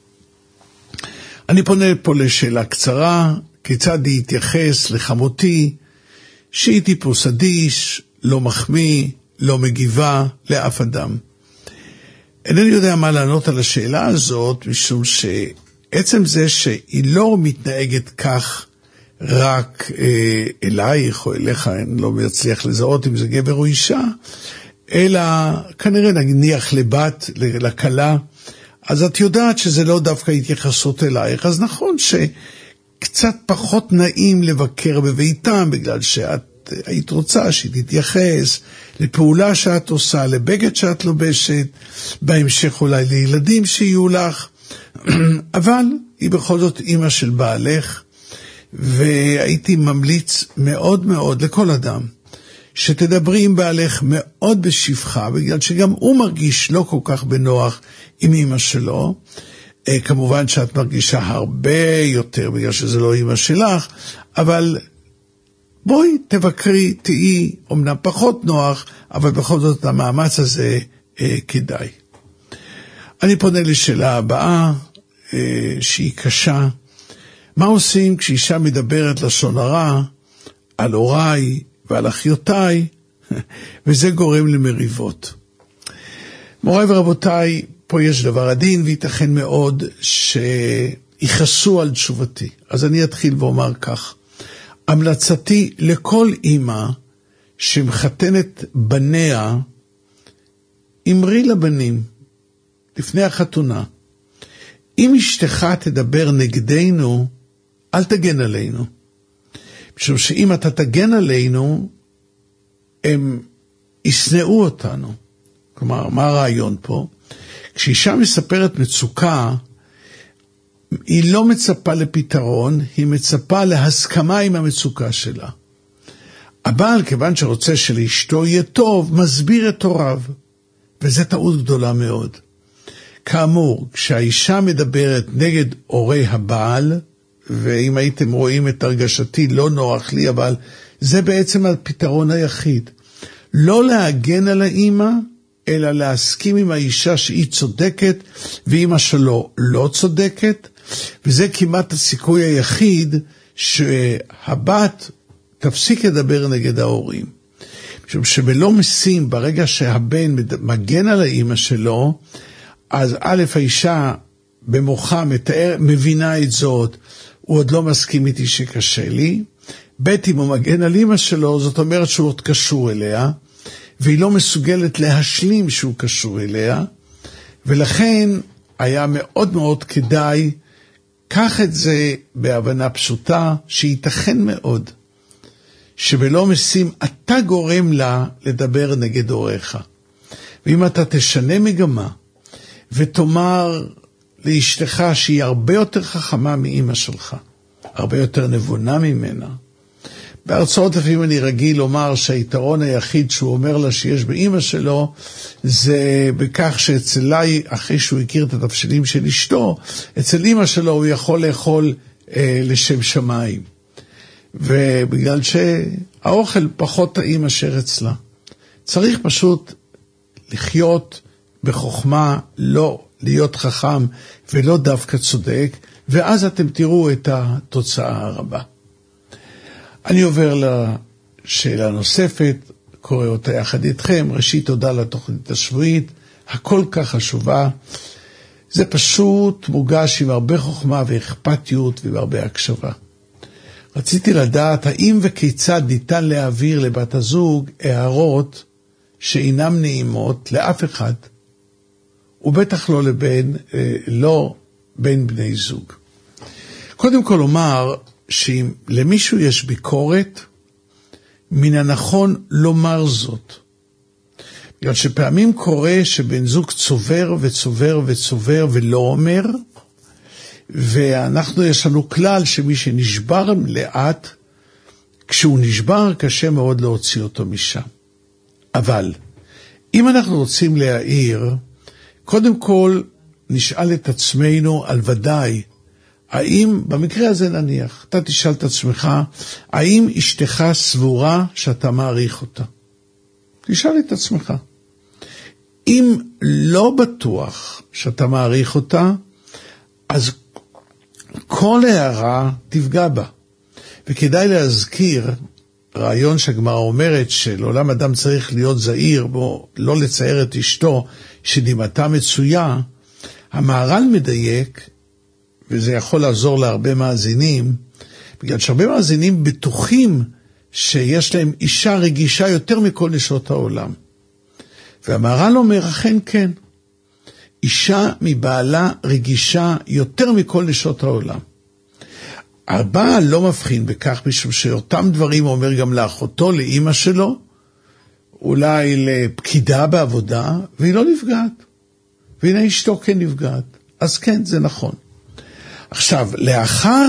אני פונה פה לשאלה קצרה, כיצד להתייחס לחמותי, שהיא טיפוס אדיש, לא מחמיא, לא מגיבה לאף אדם. אינני יודע מה לענות על השאלה הזאת, משום שעצם זה שהיא לא מתנהגת כך רק אה, אלייך או אליך, אני לא מצליח לזהות אם זה גבר או אישה, אלא כנראה נניח לבת, לקלה, אז את יודעת שזה לא דווקא התייחסות אלייך, אז נכון שקצת פחות נעים לבקר בביתם, בגלל שאת היית רוצה שהיא תתייחס לפעולה שאת עושה, לבגד שאת לובשת, בהמשך אולי לילדים שיהיו לך, אבל היא בכל זאת אמא של בעלך, והייתי ממליץ מאוד מאוד לכל אדם, שתדברי עם בעלך מאוד בשפחה, בגלל שגם הוא מרגיש לא כל כך בנוח עם אמא שלו. כמובן שאת מרגישה הרבה יותר, בגלל שזה לא אמא שלך, אבל בואי תבקרי, תהי אומנם פחות נוח, אבל בכל זאת המאמץ הזה אה, כדאי. אני פונה לשאלה הבאה, אה, שהיא קשה. מה עושים כשאישה מדברת לשון הרע על הוריי ועל אחיותיי, וזה גורם למריבות? מוריי ורבותיי, פה יש דבר עדין, וייתכן מאוד שיחסו על תשובתי. אז אני אתחיל ואומר כך. המלצתי לכל אמא שמחתנת בניה, אמרי לבנים, לפני החתונה, אם אשתך תדבר נגדנו, אל תגן עלינו. משום שאם אתה תגן עלינו, הם ישנאו אותנו. כלומר, מה הרעיון פה? כשאישה מספרת מצוקה, היא לא מצפה לפתרון, היא מצפה להסכמה עם המצוקה שלה. הבעל, כיוון שרוצה שלאשתו יהיה טוב, מסביר את הוריו, וזה טעות גדולה מאוד. כאמור, כשהאישה מדברת נגד הורי הבעל, ואם הייתם רואים את הרגשתי, לא נוח לי, אבל זה בעצם הפתרון היחיד. לא להגן על האמא, אלא להסכים עם האישה שהיא צודקת, ואמא שלו לא צודקת, וזה כמעט הסיכוי היחיד שהבת תפסיק לדבר נגד ההורים. משום שבלא משים, ברגע שהבן מגן על האמא שלו, אז א', האישה במוחה מתאר, מבינה את זאת, הוא עוד לא מסכים איתי שקשה לי, ב', אם הוא מגן על אמא שלו, זאת אומרת שהוא עוד קשור אליה, והיא לא מסוגלת להשלים שהוא קשור אליה, ולכן היה מאוד מאוד כדאי קח את זה בהבנה פשוטה, שייתכן מאוד, שבלא משים אתה גורם לה לדבר נגד הוריך. ואם אתה תשנה מגמה, ותאמר לאשתך שהיא הרבה יותר חכמה מאמא שלך, הרבה יותר נבונה ממנה. בהרצאות לפעמים אני רגיל לומר שהיתרון היחיד שהוא אומר לה שיש באמא שלו, זה בכך שאצלי, אחרי שהוא הכיר את התבשילים של אשתו, אצל אמא שלו הוא יכול לאכול אה, לשם שמיים. ובגלל שהאוכל פחות טעים אשר אצלה. צריך פשוט לחיות בחוכמה, לא להיות חכם ולא דווקא צודק, ואז אתם תראו את התוצאה הרבה. אני עובר לשאלה נוספת, קורא אותה יחד איתכם. ראשית, תודה לתוכנית השבועית, הכל כך חשובה. זה פשוט מוגש עם הרבה חוכמה ואכפתיות והרבה הקשבה. רציתי לדעת האם וכיצד ניתן להעביר לבת הזוג הערות שאינם נעימות לאף אחד, ובטח לא לבין, לא בין בני זוג. קודם כל אומר שאם למישהו יש ביקורת, מן הנכון לומר זאת. בגלל שפעמים קורה שבן זוג צובר וצובר וצובר ולא אומר, ואנחנו יש לנו כלל שמי שנשבר לאט, כשהוא נשבר קשה מאוד להוציא אותו משם. אבל אם אנחנו רוצים להעיר, קודם כל נשאל את עצמנו על ודאי, האם, במקרה הזה נניח, אתה תשאל את עצמך, האם אשתך סבורה שאתה מעריך אותה? תשאל את עצמך. אם לא בטוח שאתה מעריך אותה, אז כל הערה תפגע בה. וכדאי להזכיר, רעיון שהגמרא אומרת שלעולם אדם צריך להיות זהיר, בו לא לצייר את אשתו שדמעתה מצויה, המהר"ל מדייק, וזה יכול לעזור להרבה מאזינים, בגלל שהרבה מאזינים בטוחים שיש להם אישה רגישה יותר מכל נשות העולם. והמהר"ל אומר, אכן כן, אישה מבעלה רגישה יותר מכל נשות העולם. הבעל לא מבחין בכך, משום שאותם דברים הוא אומר גם לאחותו, לאמא שלו, אולי לפקידה בעבודה, והיא לא נפגעת. והנה אשתו כן נפגעת. אז כן, זה נכון. עכשיו, לאחר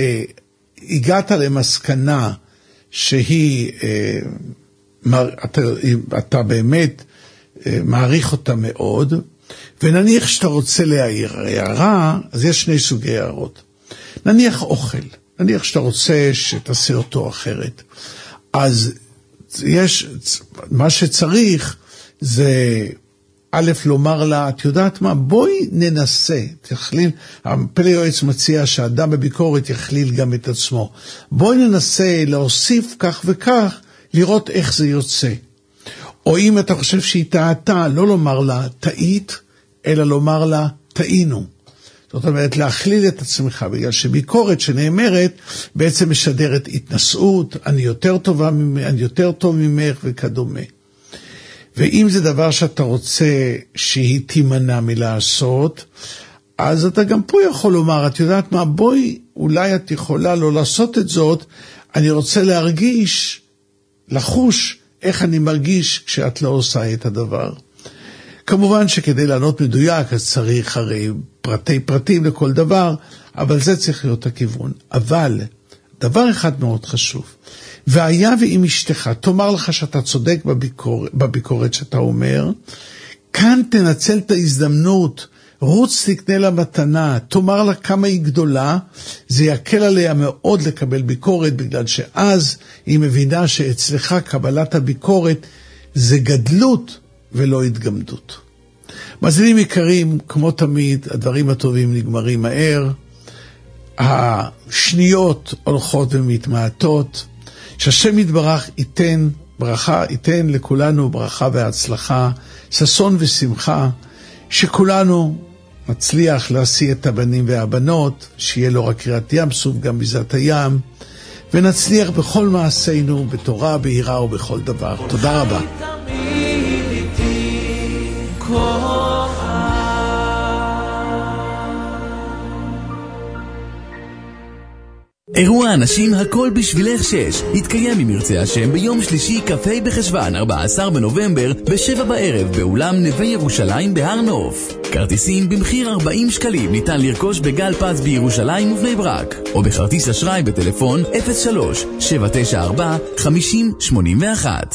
שהגעת למסקנה שהיא, אה, אתה, אתה באמת אה, מעריך אותה מאוד, ונניח שאתה רוצה להעיר הערה, אז יש שני סוגי הערות. נניח אוכל, נניח שאתה רוצה שתעשה אותו אחרת. אז יש, מה שצריך זה א' לומר לה, את יודעת מה, בואי ננסה, תכליל, הפלא יועץ מציע שהאדם בביקורת יכליל גם את עצמו. בואי ננסה להוסיף כך וכך, לראות איך זה יוצא. או אם אתה חושב שהיא טעתה, לא לומר לה טעית, אלא לומר לה טעינו. זאת אומרת, להכליל את עצמך, בגלל שביקורת שנאמרת בעצם משדרת התנשאות, אני יותר טובה ממך, אני יותר טוב ממך וכדומה. ואם זה דבר שאתה רוצה שהיא תימנע מלעשות, אז אתה גם פה יכול לומר, את יודעת מה, בואי, אולי את יכולה לא לעשות את זאת, אני רוצה להרגיש, לחוש איך אני מרגיש כשאת לא עושה את הדבר. כמובן שכדי לענות מדויק, אז צריך הרי פרטי פרטים לכל דבר, אבל זה צריך להיות הכיוון. אבל דבר אחד מאוד חשוב, והיה ואם אשתך תאמר לך שאתה צודק בביקורת, בביקורת שאתה אומר, כאן תנצל את ההזדמנות, רוץ תקנה לה מתנה, תאמר לה כמה היא גדולה, זה יקל עליה מאוד לקבל ביקורת, בגלל שאז היא מבינה שאצלך קבלת הביקורת זה גדלות ולא התגמדות. מאזינים יקרים, כמו תמיד, הדברים הטובים נגמרים מהר, השניות הולכות ומתמעטות, שהשם יתברך ייתן ברכה, ייתן לכולנו ברכה והצלחה, ששון ושמחה, שכולנו נצליח להשיא את הבנים והבנות, שיהיה לו רק קריאת ים סוף גם בזת הים, ונצליח בכל מעשינו, בתורה, ביראה ובכל דבר. תודה רבה. אירוע אנשים הכל בשבילך שש יתקיים אם ירצה השם ביום שלישי כ"ה בחשוון ארבעה עשר בנובמבר בשבע בערב באולם נווה ירושלים בהר נוף. כרטיסים במחיר ארבעים שקלים ניתן לרכוש בגל פז בירושלים ובני ברק או בכרטיס אשראי בטלפון אפס שלוש שבע תשע ארבע חמש אפס שמונה אחת.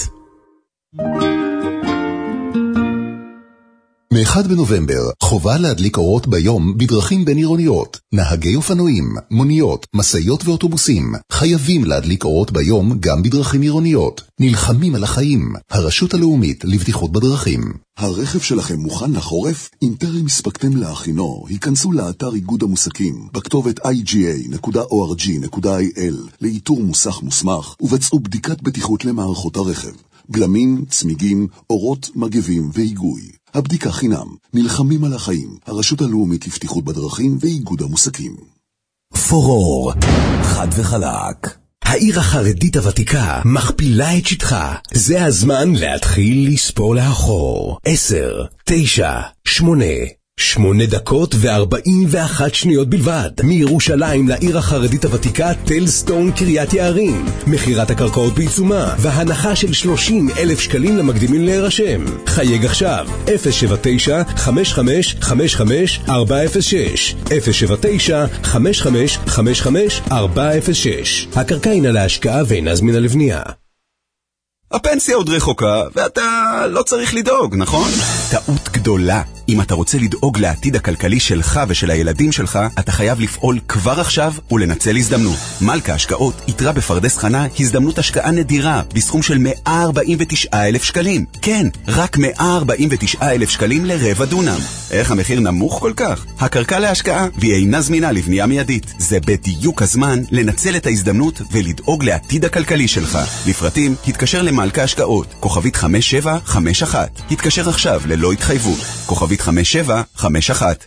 מאחד בנובמבר חובה להדליק אורות ביום בדרכים בין עירוניות. נהגי אופנועים, מוניות, מסעיות ואוטובוסים חייבים להדליק אורות ביום גם בדרכים עירוניות. נלחמים על החיים. הרשות הלאומית לבטיחות בדרכים. הרכב שלכם מוכן לחורף? אם טרם הספקתם להכינו, היכנסו לאתר איגוד המוסקים בכתובת איי ג'י איי נקודה או אר ג'י נקודה איי אל לאיתור מוסך מוסמך ובצעו בדיקת בטיחות למערכות הרכב. גלמים, צמיגים, אורות, מגבים והיגוי. הבדיקה חינם. נלחמים על החיים. הרשות הלאומית לבטיחות בדרכים ואיגוד המוסקים. פורור, חד וחלק. העיר החרדית הוותיקה מכפילה את שטחה. זה הזמן להתחיל לספור לאחור. עשר, תשע, שמונה, שמונה דקות וארבעים ואחת שניות בלבד. מירושלים לעיר החרדית הוותיקה טלסטון קריית יערים. מחירת הקרקעות בעיצומה והנחה של שלושים אלף שקלים למקדימים להירשם. חייג עכשיו אפס שבע תשע חמש חמש חמש חמש ארבע אפס שש אפס שבע תשע חמש חמש חמש חמש ארבע אפס שש. הקרקע אינה להשקעה ואינה זמינה לבנייה. הפנסיה עוד רחוקה, ואתה לא צריך לדאוג, נכון? טעות גדולה. אם אתה רוצה לדאוג לעתיד הכלכלי שלך ושל הילדים שלך, אתה חייב לפעול כבר עכשיו ולנצל הזדמנות. מלכה השקעות יתרה בפרדס חנה הזדמנות השקעה נדירה בסכום של מאה ארבעים ותשעה אלף שקלים. כן, רק מאה ארבעים ותשעה אלף שקלים לרבע דונם. איך המחיר נמוך כל כך? הקרקע להשקעה והיא אינה זמינה לבנייה מיידית. זה בדיוק הזמן לנצל את ההזדמנות ולדאוג לעתיד הכלכלי שלך. לפרטים, התקשר למלכה השקעות, כוכבית חמש שבע חמש אחת. התקשר עכשיו ללא התחייבות, כוכבית חמש שבע חמש אחת.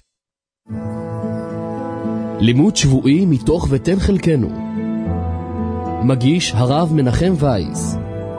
לימוד שבועי מתוך ותן חלקנו. מגיש הרב מנחם וייס.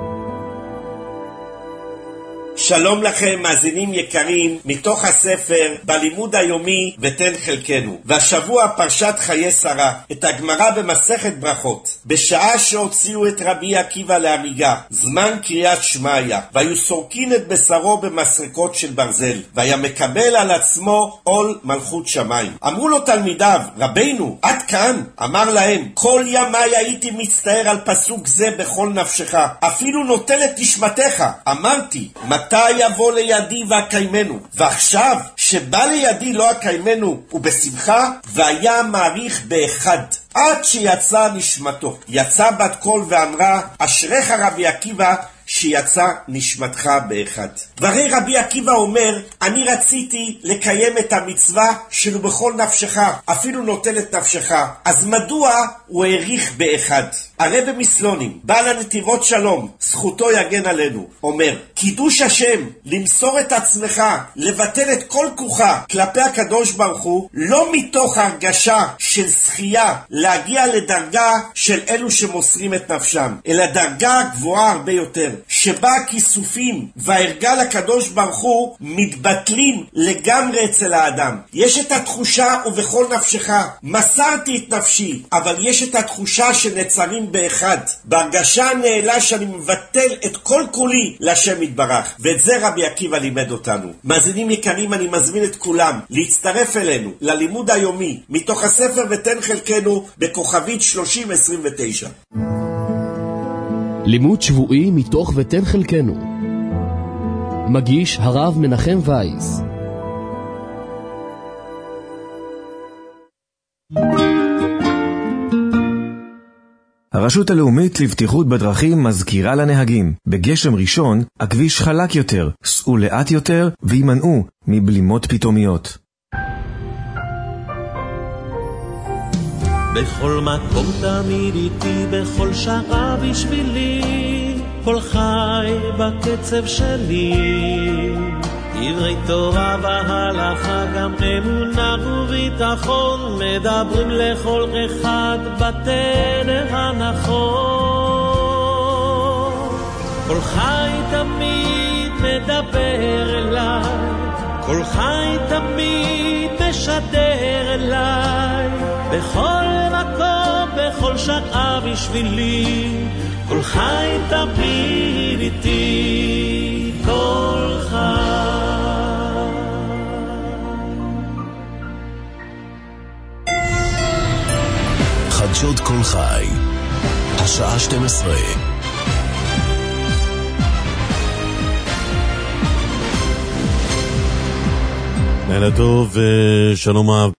שלום לכם מאזינים יקרים מתוך הספר בלימוד היומי ותן חלקנו. והשבוע פרשת חיי שרה, את הגמרא במסכת ברכות. בשעה שהוציאו את רבי עקיבא להריגה, זמן קריאת שמעיה, והיו סורקין את בשרו במסרקות של ברזל, והיה מקבל על עצמו עול מלכות שמיים. אמרו לו תלמידיו, רבינו, עד כאן? אמר להם, כל ימי הייתי מצטער על פסוק זה בכל נפשך, אפילו נוטל את נשמתך. אמרתי, מתי יבוא לידי והקיימנו? ועכשיו שבא לידי לא הקיימנו ובשמחה, והיה מעריך באחד עד שיצא נשמתו. יצא בת קול ואמרה, אשריך רבי עקיבא שיצא נשמתך באחד. והרי רבי עקיבא אומר, אני רציתי לקיים את המצווה שלו בכל נפשך, אפילו נוטל את נפשך. אז מדוע הוא העריך באחד? הרי במסלונים, בעל הנתיבות שלום, זכותו יגן עלינו, אומר, קידוש השם, למסור את עצמך, לבטל את כל כוחה כלפי הקדוש ברוך הוא, לא מתוך הרגשה של זכייה להגיע לדרגה של אלו שמוסרים את נפשם, אלא דרגה גבוהה הרבה יותר, שבה הכיסופים וההרגל לקדוש ברוך הוא מתבטלים לגמרי אצל האדם. יש את התחושה ובכל נפשך, מסרתי את נפשי, אבל יש את התחושה שנצרים באחד, בהרגשה הנעלה שאני מבטל את כל כולי לשם יתברך, ואת זה רבי עקיבא לימד אותנו. מאזינים יקרים, אני מזמין את כולם להצטרף אלינו ללימוד היומי מתוך הספר ותן חלקנו בכוכבית שלושים עשרים ותשע. לימוד שבועי מתוך ותן חלקנו. מגיש הרב מנחם וייס. הרשות הלאומית לבטיחות בדרכים מזכירה לנהגים, בגשם ראשון הכביש חלק יותר, סעו לאט יותר וימנעו מבלימות פתאומיות. בכל מקום תמיד איתי, בכל שעה בשבילי, כל חי בקצב שלי. דברי תורה והלכה, גם אמונה וביטחון, מדברים לכל אחד בתדר הנכון. כל חי תמיד מדבר אליי, כל חי תמיד משדר אליי, בכל מקום, בכל שעה בשבילי, כל חי תמיד איתי, כל חי. חדשות כל חי, השעה שתים עשרה. לילה טוב ושלום רב.